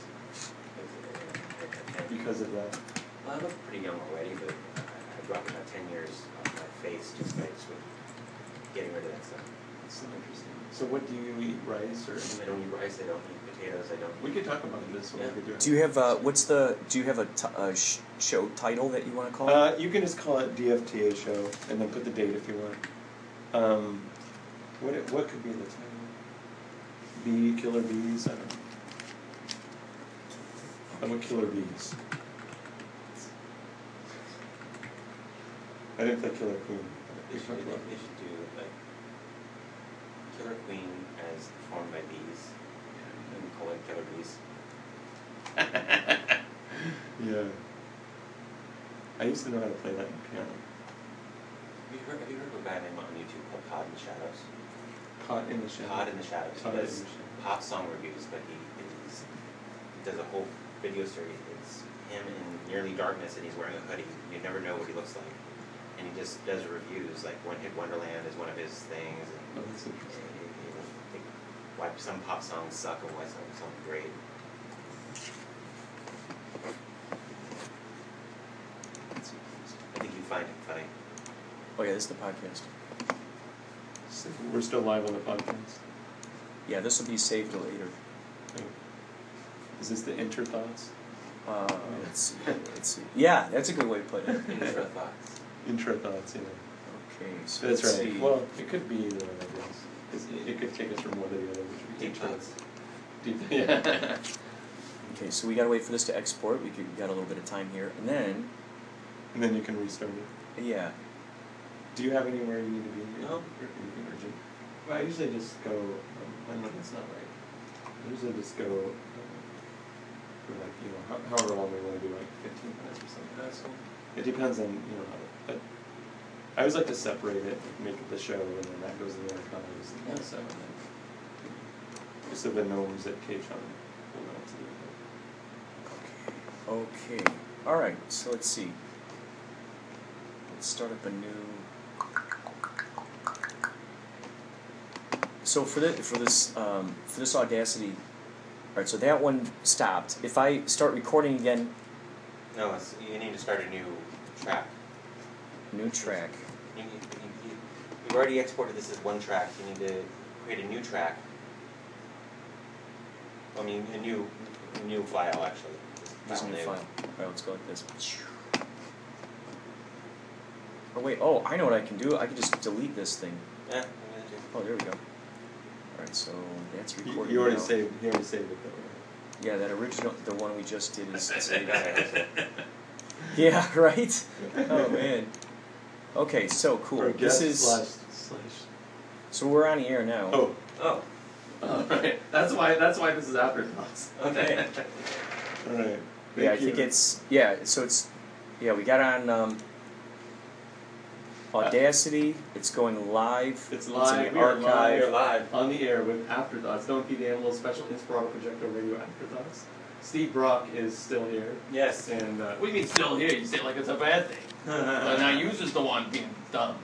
Because of that. Well, I look pretty young already, but I, I dropped about ten years off my face just by just with getting rid of that stuff. That's so interesting. So what do you eat? Rice or? I don't eat rice. I don't eat potatoes. I don't. We could talk about this. What Yeah. we could do. Do you have uh, what's the? Do you have a, t- a sh- show title that you want to call it? Uh, you can just call it D F T A show and then put the date if you want. Um, what it, what could be the title? Bee Killer Bees. I don't know. I'm a Killer Bees. I didn't play Killer Queen. They should, they, they should do like Killer Queen as formed by bees, and call it Killer Bees. Yeah. I used to know how to play that in piano. Have you heard, have you heard of a guy named on YouTube called Caught in the Shadows? Caught in the Shadows. Caught in the Shadows. Caught He in does the Shadows. pop song reviews, but he is, he does a whole video series. It's him in nearly darkness, and he's wearing a hoodie. You never know what he looks like. And he just does reviews, like One Hit Wonderland is one of his things. And Oh, that's interesting. and he- he- he- why some pop songs suck and why some songs are great. I think you find it funny. Oh yeah, this is the podcast. So we're still live on the podcast. Yeah, this will be saved to later. Is this the inter thoughts? Uh, let's see. Let's see. Yeah, that's a good way to put it. Intro thoughts. Intro thoughts, yeah. Okay, so That's let's right. see. Well, it could be either one, I guess. 'Cause it, it could take us from one to the other, which would be Deep thoughts. Deep, yeah. Okay, so we gotta wait for this to export. We, could, we got a little bit of time here, and then And then you can restart it. yeah. Do you have anywhere you need to be? No. Or anything urgent? Well, I usually just go. Um, I know that's not right. I usually just go um, for like you know ho- however long we want to do, like fifteen minutes or something. That's cool. It depends on you know how. To, but I always like to separate it, like make it the show, and then that goes in the archives. And Yeah. so, and then, just so the gnomes at K-Chon will know what to do. Okay. Okay. All right. So let's see. Let's start up a new. So for the for this um, for this Audacity, all right. So that one stopped. If I start recording again, No, it's, you need to start a new track. new track. You, you, you, you, you've already exported this as one track. You need to create a new track. I mean, a new, a new file actually. Just a new name. file. All right. Let's go like this. Oh wait. Oh, I know what I can do. I can just delete this thing. Yeah, I'm gonna do. Oh, there we go. All right. So that's You, recording. you already now. saved. You already saved it though, right? Yeah, that original, the one we just did is saved. Yeah, right? Oh, man. Okay, so cool. Or This guest is, slash slash. so we're on the air now. Oh. Oh. Oh. Right. That's why. That's why this is afterthoughts. Okay. All right. Yeah, I Thank think you. it's, yeah, so it's, yeah, we got on um, Audacity. It's going live. It's in live. the We are archive. live, live on the air with Afterthoughts. Don't feed the animals. Special Inspirato Projecto Radio Afterthoughts. Steve Brock is still here. Yes. And uh, What do you mean still here? You say it like it's a bad thing. But now you's just the one being dumb.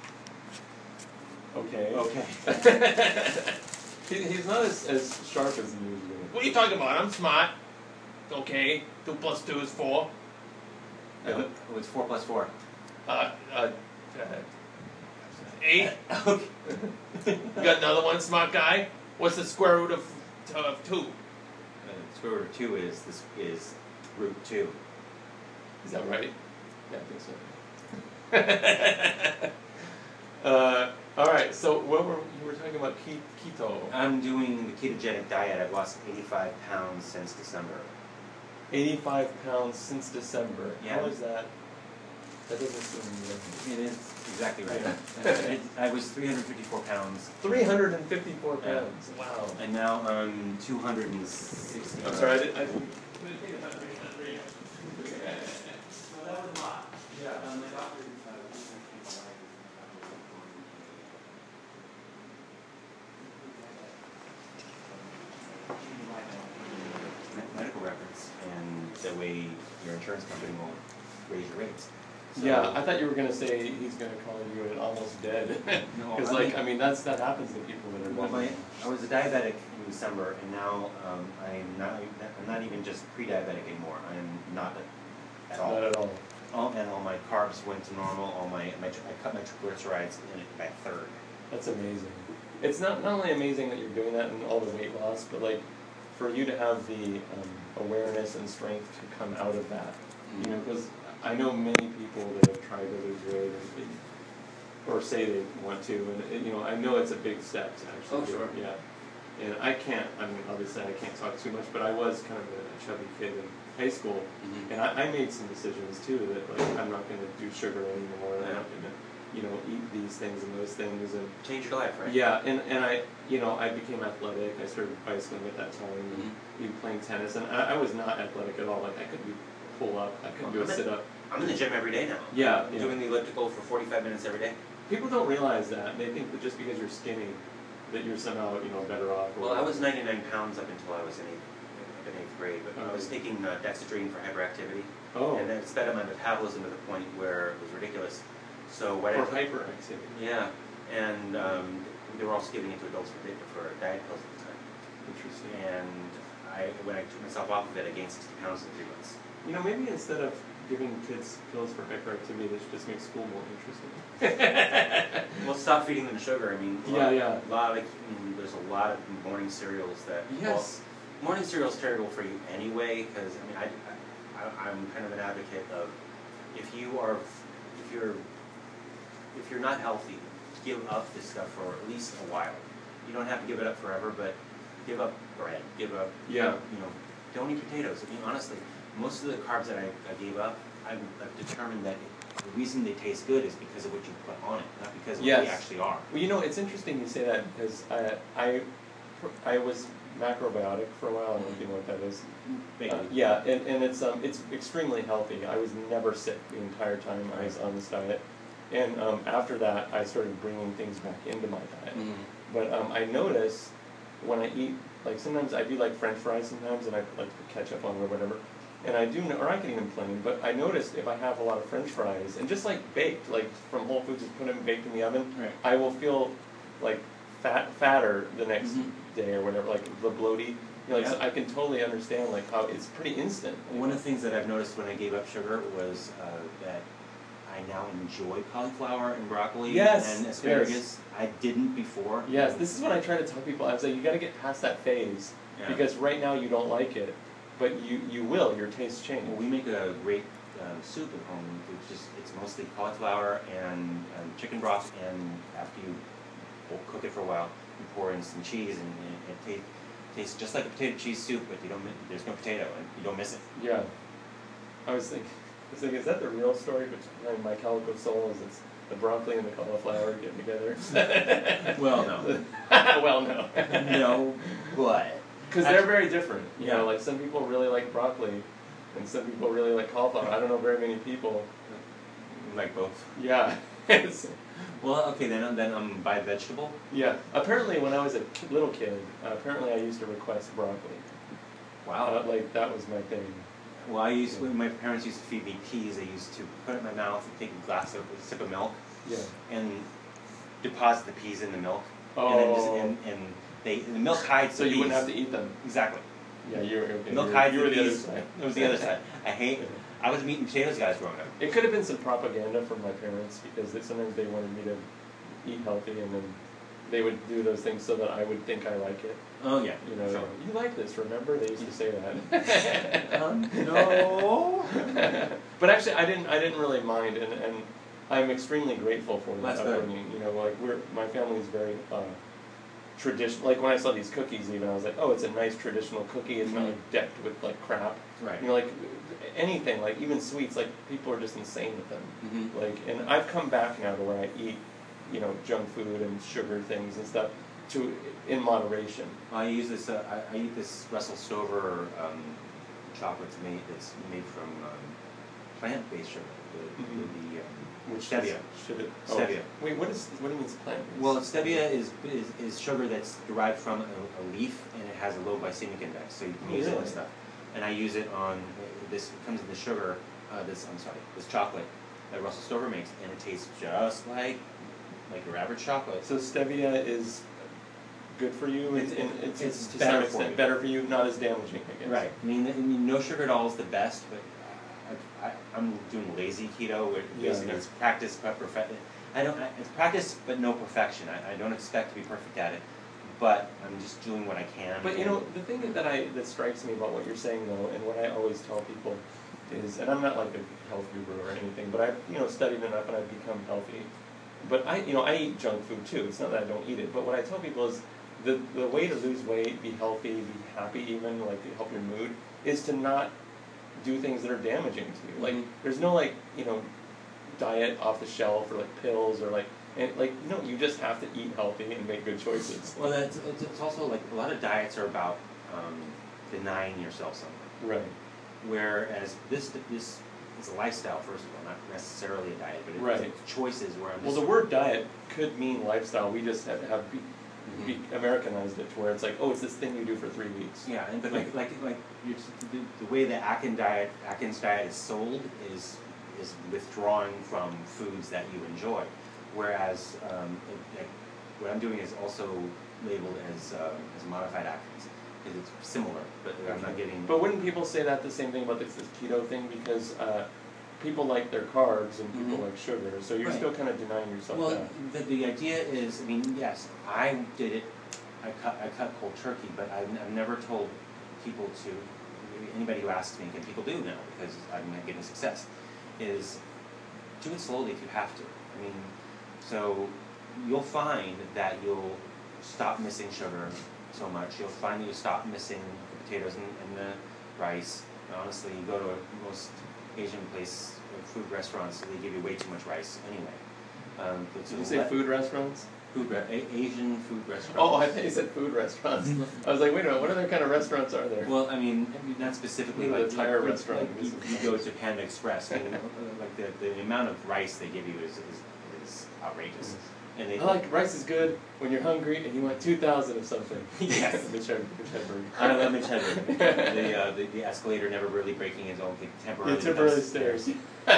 okay. Okay. he, he's not as, as sharp as he usually is. What are you talking about? I'm smart. Okay, two plus two is four. No, it's four plus four. Uh, uh, uh eight. Okay. You got another one, smart guy? What's the square root of, of two? Uh, square root of two is this is root two. Is that right? Yeah, I think so. uh, all right. So what were you were talking about ke- keto? I'm doing the ketogenic diet. I've lost eighty-five pounds since December. eighty-five pounds since December. Yeah. How is that? That doesn't seem It is exactly right. Yeah. it, I was three hundred fifty-four pounds. three hundred fifty-four Yeah. pounds. Wow. And now I'm two hundred sixty. I'm sorry. I did, I, medical records, and that way your insurance company won't raise your rates. So, yeah, I thought you were gonna say he's gonna call you an almost dead. No, Because I like mean- I mean that's that happens to people that are. Well, my, I was a diabetic in December, and now um, I'm not. I'm not even just pre-diabetic anymore. I'm not at all. Not at all. All and all my carbs went to normal. All my, my I cut my triglycerides in it by a third. That's amazing. It's not not only amazing that you're doing that and all the weight loss, but like for you to have the um, awareness and strength to come out of that. You know, because I know many people that have tried to lose weight and, or say they want to, and it, you know, I know it's a big step to actually. Oh, do sure. it, Yeah. And I can't. I mean, obviously, I can't talk too much, but I was kind of a chubby kid in high school, Mhm. and I, I made some decisions too that like I'm not going to do sugar anymore. I'm Yeah. not going to, you know, eat these things and those things, and Change your life, right? yeah, and, and I, you know, I became athletic. I started bicycling at that time, and Mhm. even playing tennis, and I, I was not athletic at all. Like I couldn't do pull up, I couldn't do a I'm in- sit up. I'm in the gym every day now. Yeah, I'm yeah. doing the elliptical for forty-five minutes every day. People don't realize that. They think that just because you're skinny, that you're somehow, you know, better off. or Well, I whatever. was ninety-nine pounds up until I was in eighth, in eighth grade, but I was taking uh, dexedrine for hyperactivity, Oh. and then it sped up my metabolism to the point where it was ridiculous. So what For I hyperactivity. yeah, and um, they were also giving it to adults for, di- for diet pills at the time. Interesting. And I, when I took myself off of it, I gained sixty pounds in three months. You know, maybe instead of giving kids pills for hyperactivity, they should just make school more interesting. Well, stop feeding them sugar. I mean, a Yeah, lot, yeah. A lot of, I mean, there's a lot of morning cereals that. Yes. Well, morning cereal is terrible for you anyway, because I mean, I, I, I'm kind of an advocate of if you are, if you're, if you're not healthy, give up this stuff for at least a while. You don't have to give it up forever, but give up bread, give up. Yeah. You know, don't eat potatoes. I mean, honestly, most of the carbs that I, I gave up, I've, I've determined that it, the reason they taste good is because of what you put on it, not because of what they Yes. actually are. Well, you know, it's interesting you say that because I, I, I was macrobiotic for a while. I don't know if you know what that is. Vaguely. Uh, yeah, and, and it's um it's extremely healthy. I was never sick the entire time I was on this diet, and um, after that I started bringing things back into my diet. Mhm. But um, I notice when I eat, like sometimes I do like French fries sometimes, and I put like ketchup on or whatever. And I do, or I can eat them plain, but I noticed if I have a lot of French fries, and just like baked, like from Whole Foods, just put them baked in the oven, Right. I will feel like fat, fatter the next Mhm. day or whatever, like the bloaty. You know, like, so Yeah. I can totally understand like how it's pretty instant. One of the things that I've noticed when I gave up sugar was uh, that I now enjoy cauliflower and broccoli Yes, and asparagus. yes. I didn't before. Yes, this is what I try to tell people. I was like, you got to get past that phase Yeah. because right now you don't like it, but you you will. Your tastes change. Well, we make a great um, soup at home, which is it's mostly cauliflower and um, chicken broth, and after you will cook it for a while, you pour in some cheese, and, and it ta- tastes just like a potato cheese soup, but you don't mi- there's no potato, and you don't miss it. Yeah. I was thinking, I was thinking, is that the real story behind My Calico Soul? Is it's the broccoli and the cauliflower getting together? Well, no. well, no. No, but Because they're very different. You Yeah. know, like some people really like broccoli, and some people really like cauliflower. I don't know very many people. like both. Yeah. It's- Well, okay, then then um, buy vegetable. yeah. Apparently, when I was a ki- little kid, uh, apparently I used to request broccoli. Wow. Uh, like that was my thing. Well, I used when my parents used to feed me peas. I used to put it in my mouth and take a glass of a sip of milk, Yeah. and deposit the peas in the milk, and then just Oh. and, and they the milk hides So the you wouldn't peas. have to eat them. Exactly. Yeah, you were okay. Milk you, hides you were the the other peas. side. It was the other side. I hate. I was meat and potatoes guys growing up. It could have been some propaganda from my parents because they, sometimes they wanted me to eat healthy, and then they would do those things so that I would think I like it. Oh yeah, You know, sure. you like this, remember? They used to say that. Um, no. But actually, I didn't. I didn't really mind, and, and I'm extremely grateful for that That's good. upbringing. You know, like we're my family's very uh, traditional. Like when I saw these cookies, even I was like, oh, it's a nice traditional cookie. It's not like decked with like crap. Right. You know, like anything, like even sweets. Like people are just insane with them. Mhm. Like, and I've come back now to where I eat, you know, junk food and sugar things and stuff, to in moderation. I use this. Uh, I, I eat this Russell Stover um, chocolate made. That's made from um, plant-based sugar. The, Mhm. the, the um, Which stevia. is- should it? Stevia. Oh. Wait, what is what do you mean plant? Well, stevia is, is is sugar that's derived from a, a leaf, and it has a low glycemic index, so you can use it Really? and stuff. And I use it on this. It comes in the sugar. Uh, this I'm sorry, this chocolate that Russell Stover makes, and it tastes just like like your average chocolate. So stevia is good for you, and It's- it's, it's, it's to better some for extent you. better for you, not as damaging, I guess. Right. I mean, I mean, no sugar at all is the best, but I, I, I'm doing lazy keto. Where Yeah, basically yeah. it's practice but perfect. I don't. I, it's practice but no perfection. I, I don't expect to be perfect at it, but I'm just doing what I can. But you know, the thing that I that strikes me about what you're saying though, and what I always tell people is, and I'm not like a health guru or anything, but I've you know studied enough and I've become healthy. But I you know I eat junk food too. It's not that I don't eat it, but what I tell people is the the way to lose weight, be healthy, be happy, even like to help your mood, is to not do things that are damaging to you. Like Mhm. there's no like you know diet off the shelf or like pills or like and like no, you just have to eat healthy and make good choices. Well, it's, it's, it's also like a lot of diets are about um, denying yourself something. Right. Whereas this this is a lifestyle, first of all, not necessarily a diet, but it's, Right. it's choices where I'm Well, just. the word diet could mean lifestyle. We just have, have be, be Americanized it to where it's like, oh, it's this thing you do for three weeks. Yeah, and but like like like you're, the, the way the Atkins diet Atkins diet is sold is is withdrawing from foods that you enjoy, whereas um, it, like, what I'm doing is also labeled as um, as modified Atkins because it's similar, but I'm not getting. But wouldn't people say that the same thing about this, this keto thing? Because uh, people like their carbs and people Mhm. like sugar, so you're Right. still kind of denying yourself Well, that. the, the idea is, I mean, yes, I did it. I cut I cut cold turkey, but I've, I've never told people to. Anybody who asks me, and people do now because I'm not getting success, is do it slowly if you have to. I mean, so you'll find that you'll stop missing sugar so much. You'll find that you stop missing the potatoes and, and the rice. Honestly, you go to a, most Asian place, uh, food restaurants, they give you way too much rice anyway. Um, but so Did you say let- food restaurants? Food re- a- Asian food restaurants. Oh, I thought you said food restaurants. I was like, wait a minute, what other kind of restaurants are there? Well, I mean, I mean, not specifically, Maybe but the tire like, restaurant like you, is- you go to Panda Express, I mean, uh, like the, the amount of rice they give you is, is, is outrageous. And they I like rice is good when you're hungry and you want two thousand of something. Yes. Mitch Hedberg. Mitch Hedberg. I love Mitch Hedberg. the, uh, the the escalator never really breaking his own thing temporarily. Yeah, temporarily does- stairs.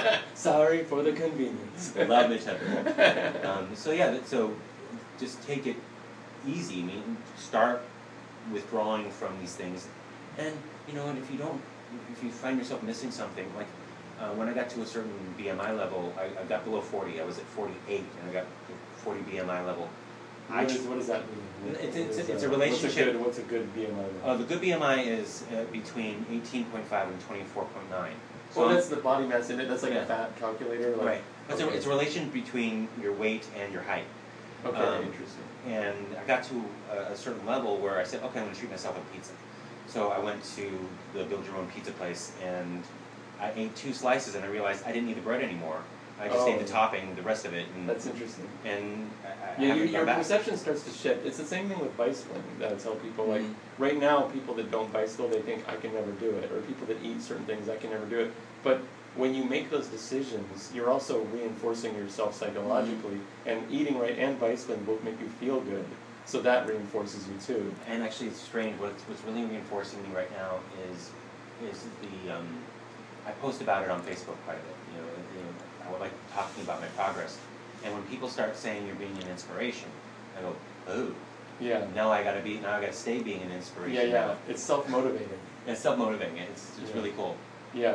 Sorry for the convenience. Love Mitch Hedberg. Um, so yeah, that- so just take it easy. I mean, start withdrawing from these things, and you know, and if you don't, if you find yourself missing something, like uh, when I got to a certain B M I level, I, I got below forty. I was at forty-eight, and I got to forty B M I level. I What, is, what does that mean? It's, it's, What is, it's a uh, relationship. What's a good, what's a good B M I level? Uh, the good B M I is uh, between eighteen point five and twenty-four point nine. Well, that's the body mass index. That's like Yeah. a fat calculator. Like, Right. It's, okay. a, it's a relation between your weight and your height. Okay, Um, interesting. And I got to a, a certain level where I said, okay, I'm going to treat myself a pizza. So I went to the Build Your Own Pizza place, and I ate two slices, and I realized I didn't need the bread anymore. I just Oh. ate the topping, the rest of it. And, That's interesting. And I, I Yeah, haven't your, gone your back. perception starts to shift. It's the same thing with bicycling that I tell people. Like, Mhm. right now, people that don't bicycle, they think, I can never do it. Or people that eat certain things, I can never do it. But when you make those decisions, you're also reinforcing yourself psychologically. And eating right and bicycling both make you feel good. So that reinforces you too. And actually, it's strange. What's, what's really reinforcing me right now is is the um, I post about it on Facebook quite a bit. You know, you know, I would like talking about my progress. And when people start saying you're being an inspiration, I go, oh, Yeah. now I gotta be, now I gotta stay being an inspiration. Yeah, yeah. now. It's self-motivating. It's self-motivating. It's it's Yeah. really cool. Yeah.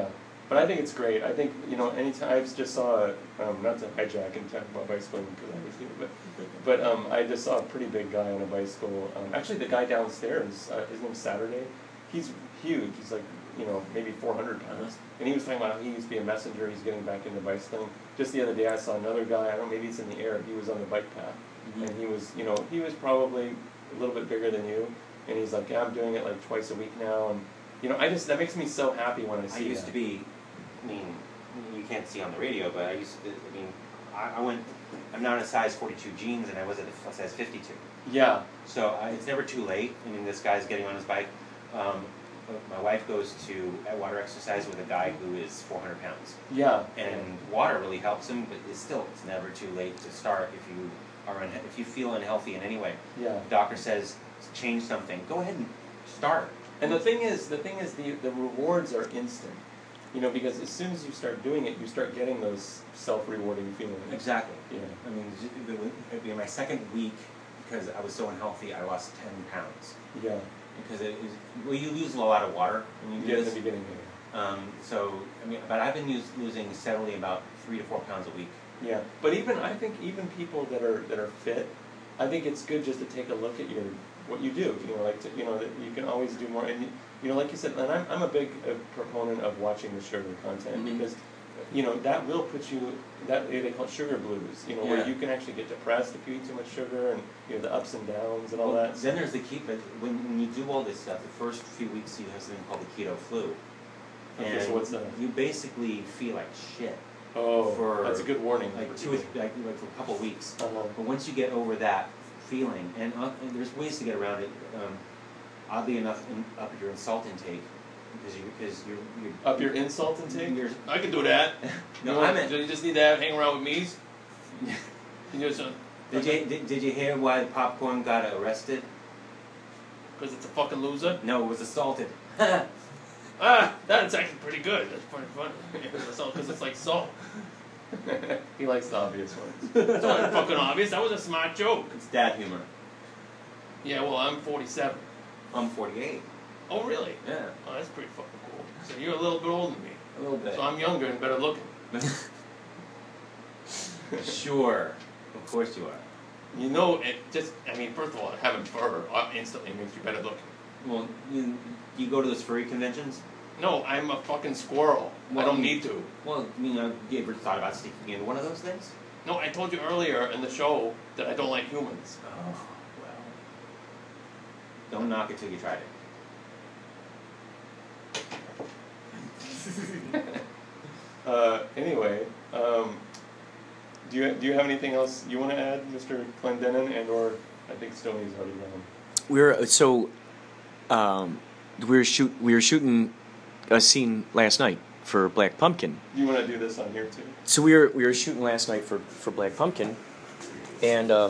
But I think it's great. I think, you know, anytime, I just saw, um, not to hijack and talk about bicycling because I was here, but, but um, I just saw a pretty big guy on a bicycle. Um, actually, the guy downstairs, uh, his name's Saturday, he's huge. He's like, you know, maybe four hundred pounds. And he was talking about how he used to be a messenger, he's getting back into bicycling. Just the other day I saw another guy, I don't know, maybe it's in the air, he was on the bike path. Mm-hmm. And he was, you know, he was probably a little bit bigger than you. And he's like, yeah, I'm doing it like twice a week now. And, you know, I just, that makes me so happy when I see I used that. to be, I mean, you can't see on the radio, but I used to, I mean, I, I went, I'm now in a size forty-two jeans and I was at a size fifty-two. Yeah. So I, it's never too late. I mean, this guy's getting on his bike. Um, my wife goes to a water exercise with a guy who is four hundred pounds. Yeah. And water really helps him, but it's still, it's never too late to start if you are, unha- if you feel unhealthy in any way. Yeah. The doctor says, change something, go ahead and start. And the thing is, the thing is, the the rewards are instant. You know, because as soon as you start doing it, you start getting those self-rewarding feelings. Exactly. Yeah. I mean, it would be my second week, because I was so unhealthy, I lost ten pounds. Yeah. Because it is, well, you lose a lot of water when you do Yeah, in this. the beginning. Yeah. Um, so, I mean, but I've been use, losing steadily about three to four pounds a week. Yeah. But even, I think even people that are that are fit, I think it's good just to take a look at your what you do. You know, like to, you know that you can always do more. And you, you know, like you said, and I'm I'm a big uh, proponent of watching the sugar content Mm-hmm. because, you know, that will put you that they call it sugar blues. You know, where Yeah. you can actually get depressed if you eat too much sugar and you know the ups and downs and all Well, that. Then there's the key, but when, when you do all this stuff, the first few weeks you have something called the keto flu. Okay, And so what's that? you basically feel like shit. Oh, for that's a good warning. Like two, or th- like, like for a couple of weeks. Uh-huh. But once you get over that feeling, and, uh, and there's ways to get around it. Um, oddly enough, in, up your insult intake, because you because you're, you're Up your insult intake? You're, I can do that. No, you I want- meant- You just need to have, hang around with me. You just, uh, Did you did, did you hear why Popcorn got arrested? Because it's a fucking loser? No, it was assaulted. Ah, that's actually pretty good. That's pretty funny. Because it's like salt. He likes the obvious ones. It's not fucking obvious. That was a smart joke. It's dad humor. Yeah, well, I'm forty-seven. I'm forty-eight. Oh, really? Yeah. Oh, that's pretty fucking cool. So you're a little bit older than me. A little bit. So I'm younger and better looking. Sure. Of course you are. You know, it just, I mean, first of all, having fur uh, instantly makes you better looking. Well, you you go to those furry conventions? No, I'm a fucking squirrel. I Well, don't you- need to. Well, I mean, have you ever thought about sneaking into one of those things? No, I told you earlier in the show that I don't like humans. Oh, well. Don't knock it till you tried it. uh, anyway, um, do you do you have anything else you want to add, Mister Clendenin, and or I think Stoney's already gone. We were so um, we were shoot we were shooting a scene last night for Black Pumpkin. You want to do this on here too? So we were we were shooting last night for, for Black Pumpkin, and uh,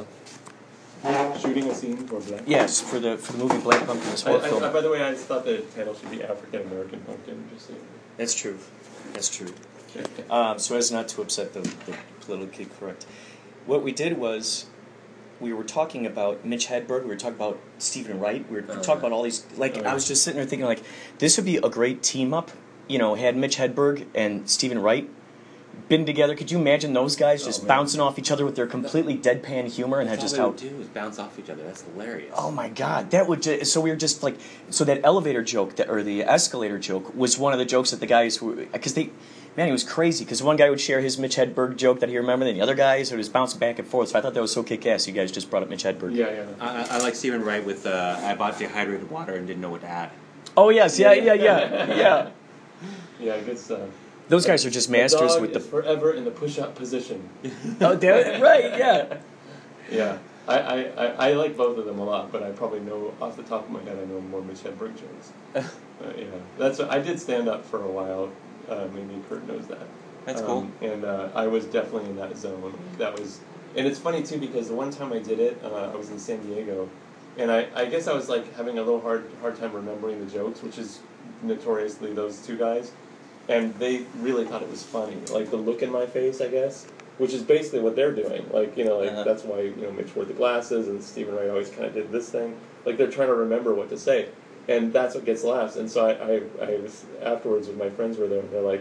shooting a scene for Black. yes, for the for the movie Black Pumpkin, this I, horror I, film. I, by the way, I thought the title should be African American Pumpkin. Just so you know. That's true. That's true. Um, so as not to upset the, the politically correct. What we did was we were talking about Mitch Hedberg, we were talking about Stephen Wright, we were Oh, talking about all these, like, oh, yeah. I was just sitting there thinking, like, this would be a great team-up, you know, had Mitch Hedberg and Stephen Wright been together. Could you imagine those guys Oh, just man. bouncing off each other with their completely deadpan humor and had That's just all how... they would do is bounce off each other. That's hilarious. Oh my God, that would just, so we were just like, so that elevator joke, that, or the escalator joke, was one of the jokes that the guys were, because they, man, it was crazy, because one guy would share his Mitch Hedberg joke that he remembered, and the other guy, so it was bouncing back and forth, so I thought that was so kick-ass, you guys just brought up Mitch Hedberg. Yeah, yeah. I, I like Stephen Wright with uh, I bought dehydrated water and didn't know what to add. Oh yes, yeah, yeah, yeah, yeah. Yeah, good stuff. Those guys are just The masters dog with the... is forever in the push-up position. Oh, they're- right, yeah. Yeah, I, I, I, I like both of them a lot, but I probably know, off the top of my head, I know more Mitch Hedberg jokes. uh, yeah, that's I did stand up for a while. Uh, maybe Kurt knows that. That's um, cool. And uh, I was definitely in that zone. That was, and it's funny too because the one time I did it, uh, I was in San Diego, and I, I guess I was like having a little hard hard time remembering the jokes, which is notoriously those two guys, and they really thought it was funny. Like the look in my face, I guess. Which is basically what they're doing. Like, you know, like Uh-huh. that's why, you know, Mitch wore the glasses and Stephen Wright always kind of did this thing. Like, they're trying to remember what to say. And that's what gets laughs. And so I, I, I was, afterwards when my friends were there, they're like,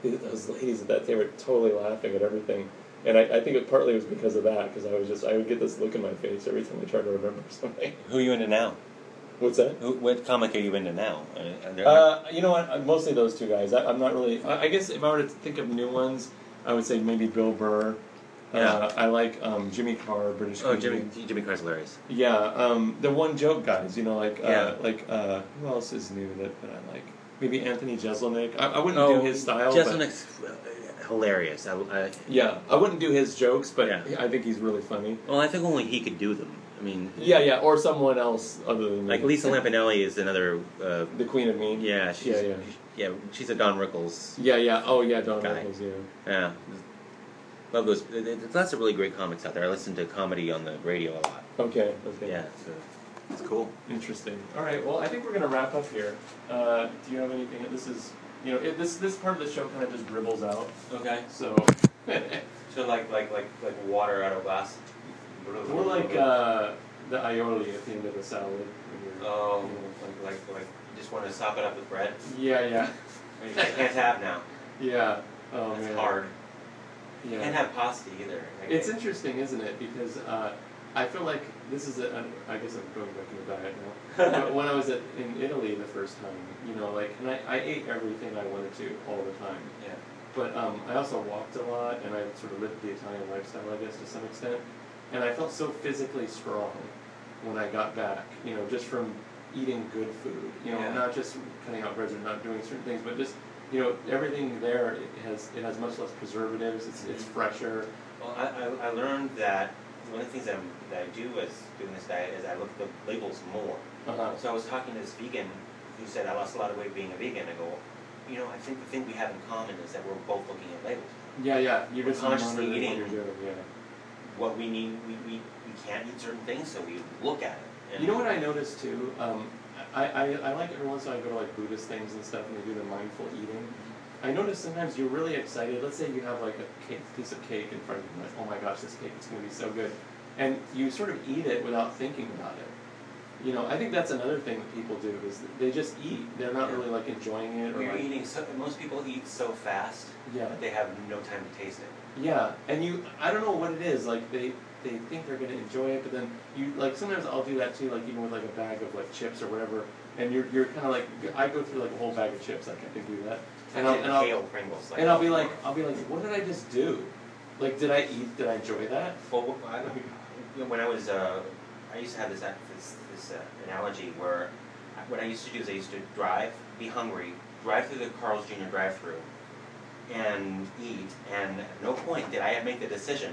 those ladies at that table were totally laughing at everything. And I, I think it partly was because of that, because I was just, I would get this look in my face every time I tried to remember something. Who are you into now? What's that? Who, what comic are you into now? Are there- Uh, you know what? Mostly those two guys. I, I'm not really. I, I guess if I were to think of new ones, I would say maybe Bill Burr. Uh, Yeah. I like um, Jimmy Carr, British. oh, comedian. Jimmy Jimmy Carr's hilarious. Yeah, um, the one joke guys. You know, like uh, Yeah. like uh, who else is new that, that I like? Maybe Anthony Jeselnik. I, I wouldn't Oh, do his style. But, Jeselnik's hilarious. I, I, yeah, I wouldn't do his jokes, but Yeah. I think he's really funny. well, I think only he could do them. I mean, Yeah, yeah, or someone else other than like me. Lisa Lampanelli is another. Uh, the Queen of Mean. yeah, she's, Yeah, yeah. yeah, she's a Don Rickles. Yeah, yeah. Oh, yeah, Don Guy. Rickles. Yeah. Yeah, love those. There's lots of really great comics out there. I listen to comedy on the radio a lot. Okay. Okay. Yeah, so it's cool. Interesting. All right. Well, I think we're gonna wrap up here. Uh, do you have anything? This is, you know, it, this this part of the show kind of just dribbles out. Okay. So So like like like like water out of glass. we're like uh, the aioli at the end of the salad. when you're, Oh, you know, like like like you just want to sop it up with bread. Yeah, yeah, I can't have now. yeah. Oh It's man. hard. Yeah. Can't have pasta either. Like, It's interesting, isn't it? Because uh, I feel like this is a, a, I guess I'm going back into diet now. But when I was at, in Italy the first time, you know, like, and I, I ate everything I wanted to all the time. Yeah. But um, I also walked a lot, and I sort of lived the Italian lifestyle, I guess, to some extent. And I felt so physically strong when I got back, you know, just from eating good food. You know, Yeah. not just cutting out breads or not doing certain things, but just, you know, everything there it has it has much less preservatives. It's it's fresher. Well, I, I, I learned that one of the things that, I'm, that I do as doing this diet is I look at the labels more. Uh-huh. So I was talking to this vegan who said, I lost a lot of weight being a vegan. I go, you know, I think the thing we have in common is that we're both looking at labels. Yeah, yeah. You're We're just consciously monitoring what eating you're doing. Yeah. what we need. We, we, we can't eat certain things, so we look at it. And You know what I noticed too? Um, I, I, I like every once in a while I go to like Buddhist things and stuff and they do the mindful eating. I notice sometimes you're really excited. Let's say you have like a cake, piece of cake in front of you. Like, oh my gosh, this cake is going to be so good. And you sort of eat it without thinking about it. You know, I think that's another thing that people do is that they just eat. They're not really like enjoying it or You're like, eating so, most people eat so fast Yeah. that they have no time to taste it. Yeah, and you, I don't know what it is. Like they, they think they're gonna enjoy it, but then you, like sometimes I'll do that too. Like even with like a bag of like chips or whatever, and you're, you're kind of like, I go through like a whole bag of chips. Like I can do that, and I'll, and I'll, Kale Pringles. Like and I'll be like, I'll be like, what did I just do? Like, did I eat? Did I enjoy that? Well, I, you know, when I was, uh, I used to have this uh, this, this uh, analogy where I, what I used to do is I used to drive, be hungry, drive through the Carl's Junior drive-through, and eat, and at no point did I make the decision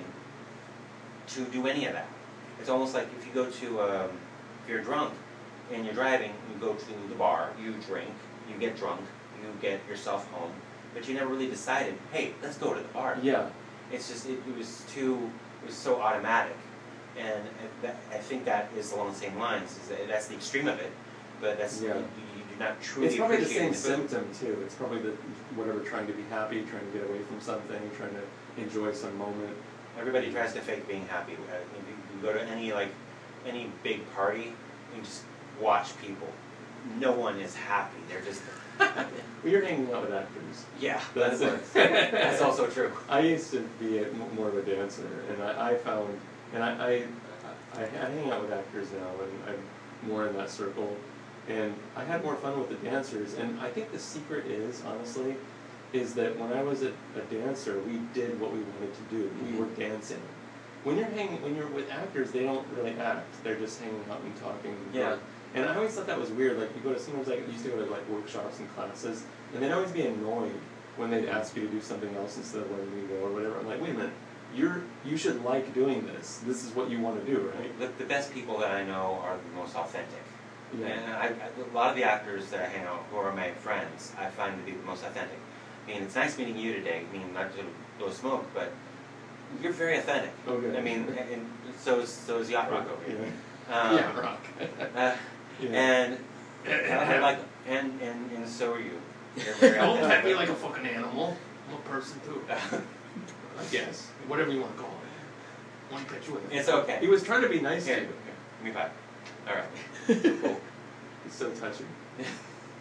to do any of that. It's almost like if you go to, um, if you're drunk and you're driving, you go to the bar, you drink, you get drunk, you get yourself home, but you never really decided, hey, let's go to the bar. Yeah. It's just, it, it was too, it was so automatic. And I- that, I think that is along the same lines. Is that that's the extreme of it, but that's Yeah. you, you do not truly It's probably the appreciate same the food. symptom too. It's probably the whatever, trying to be happy, trying to get away from something, trying to enjoy some moment. Everybody tries to fake being happy. Uh, If you, you go to any like any big party, you just watch people. No one is happy. They're just Well, you're hanging out with actors. yeah. That's That's it. that's also true. I used to be a, more of a dancer, and I, I found, and I, I, I, I hang out with actors now, and I'm more in that circle, and I had more fun with the dancers, and I think the secret is, honestly, is that when I was a, a dancer, we did what we wanted to do. We were dancing. When you're hanging, when you're with actors, they don't really act. They're just hanging out and talking. And Yeah. And I always thought that was weird. Like you go to sometimes like I used to go to like workshops and classes, and they'd always be annoyed when they'd ask you to do something else instead of letting you go or whatever. I'm like, wait a minute, you're you should like doing this. This is what you want to do, right? The, the best people that I know are the most authentic. Yeah. And I, I, a lot of the actors that I hang out who are my friends, I find to be the most authentic. I mean, it's nice meeting you today. I mean, not to blow smoke, but you're very authentic. Okay. I mean, and, and so is so is Yacht Rock over here. Yeah. Um, Yeah, rock. uh, Yeah. And I like, and, and and so are you. You're very Don't authentic. pet me like a fucking animal. I'm a person too. I guess. Whatever you want to call it. I want to pet you in the It's okay. He was trying to be nice Here, to here, you. give me five. All right. Cool. He's so touching.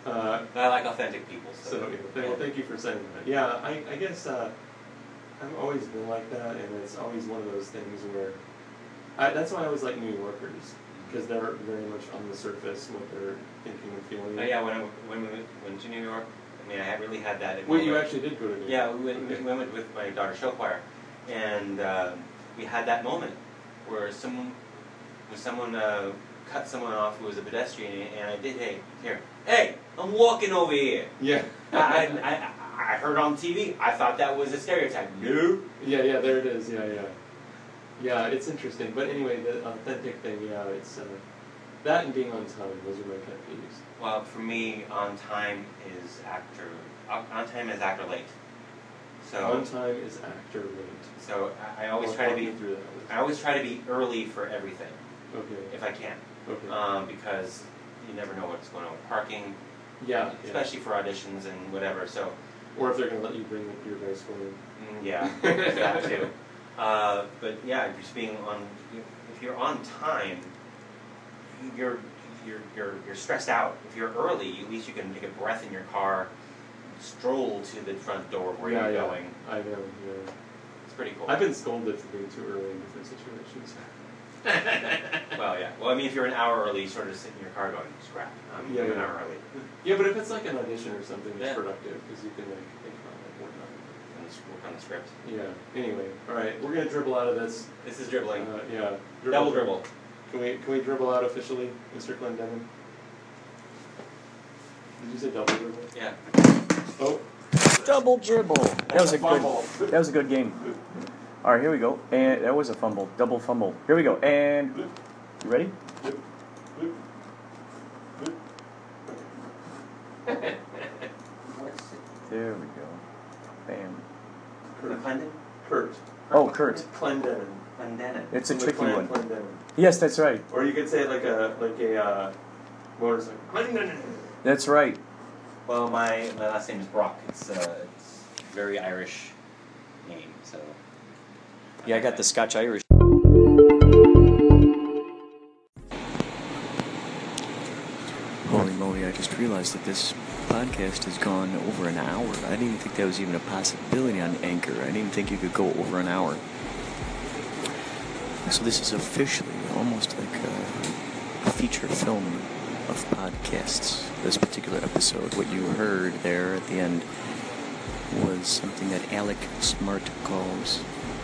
Uh, I like authentic people. So, so yeah, well, thank you for saying that. Yeah, I, I guess uh, I've always been like that, and it's always one of those things where I, that's why I always like New Yorkers, because they're very much on the surface what they're thinking and feeling. Oh, yeah, when I when we went to New York, I mean, I had really had that. Wait, you actually did go to New York? Yeah, we went, okay. we went with my daughter's show choir, and uh, we had that moment where someone, when someone uh, cut someone off who was a pedestrian, and I did, hey, here, hey, I'm walking over here. Yeah. I, I, I heard on T V, I thought that was a stereotype. No. Yeah, yeah, there it is, yeah, yeah. Yeah, it's interesting, but anyway, the authentic thing, yeah, it's, uh, that and being on time, those are my pet peeves. Well, for me, on time is actor, on on time is actor late. So On time is actor late. So I, I always Well, try to walk be, me through that. I always try to be early for everything. Okay. If I can. Okay. Um, because you never know what's going on with parking. Yeah. Especially for auditions and whatever, so. Or if they're going to let you bring your bicycle in. Mm, yeah, that too. Uh, but yeah, just being on, if you're on time, you're, you're, you're, you're stressed out. If you're early, at least you can take a breath in your car, stroll to the front door where yeah, you're yeah. going. I know, yeah. It's pretty cool. I've been scolded for being too early in different situations. Well, yeah. Well, I mean, if you're an hour early, you sort of sit in your car going, scrap. I'm yeah, an yeah. hour early. Yeah, but if it's like an audition or something, it's Yeah. productive because you can like think about like what not. And just work on the script. Yeah. Anyway, all right, we're gonna dribble out of this. This is dribbling. Uh, yeah. Double dribble. Can we can we dribble out officially, Mister Clendenin? Did you say double dribble? Yeah. Oh. Double dribble. That was a good. That was a good game. All right, here we go. And that was a fumble. Double fumble. Here we go. And you ready? There we go. Bam. Kurt. Clendon? Kurt. Oh, Kurt. Clendenin. Clendenin. It's a From the tricky clan one. Clendenin. Yes, that's right. Or you could say it like a like a uh, motorcycle. Clendenin. That's right. Well, my, my last name is Brock. It's uh, it's a very Irish name, so. Yeah, I got the Scotch Irish. Holy moly, I just realized that this podcast has gone over an hour. I didn't even think that was even a possibility on Anchor. I didn't even think you could go over an hour. So this is officially almost like a feature film of podcasts. This particular episode, what you heard there at the end was something that Alec Smart calls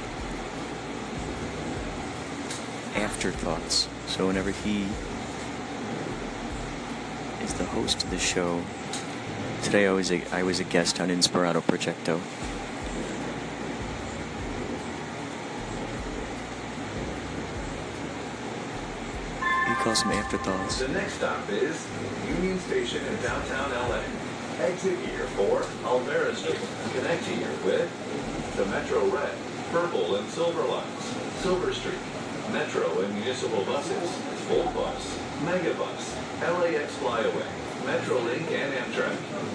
afterthoughts. So whenever he is the host of the show, today I was a, I was a guest on Inspirato Projecto. He calls them afterthoughts. The next stop is Union Station in downtown L A. Exit here for Alvera Street. Connect here with the Metro Red, Purple, and Silver lines. Silver Street, Metro and municipal buses, Full Bus, Megabus, L A X Flyaway, Metrolink, and Amtrak.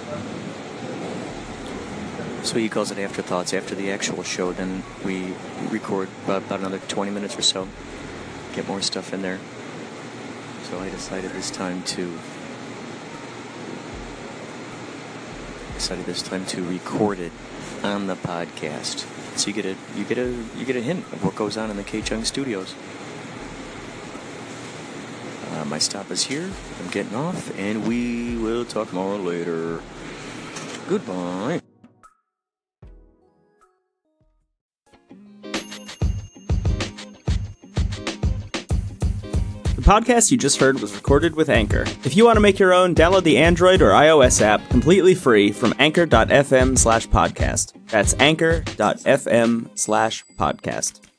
So he calls it afterthoughts. After the actual show, then we record about, about another twenty minutes or so. Get more stuff in there. So I decided this time to decided this time to record it on the podcast. So you get a you get a you get a hint of what goes on in the K-Chung Studios. Uh, my stop is here. I'm getting off, and we will talk more later. Goodbye. The podcast you just heard was recorded with Anchor. If you want to make your own, download the Android or iOS app completely free from anchor dot f m slash podcast. That's anchor dot f m slash podcast.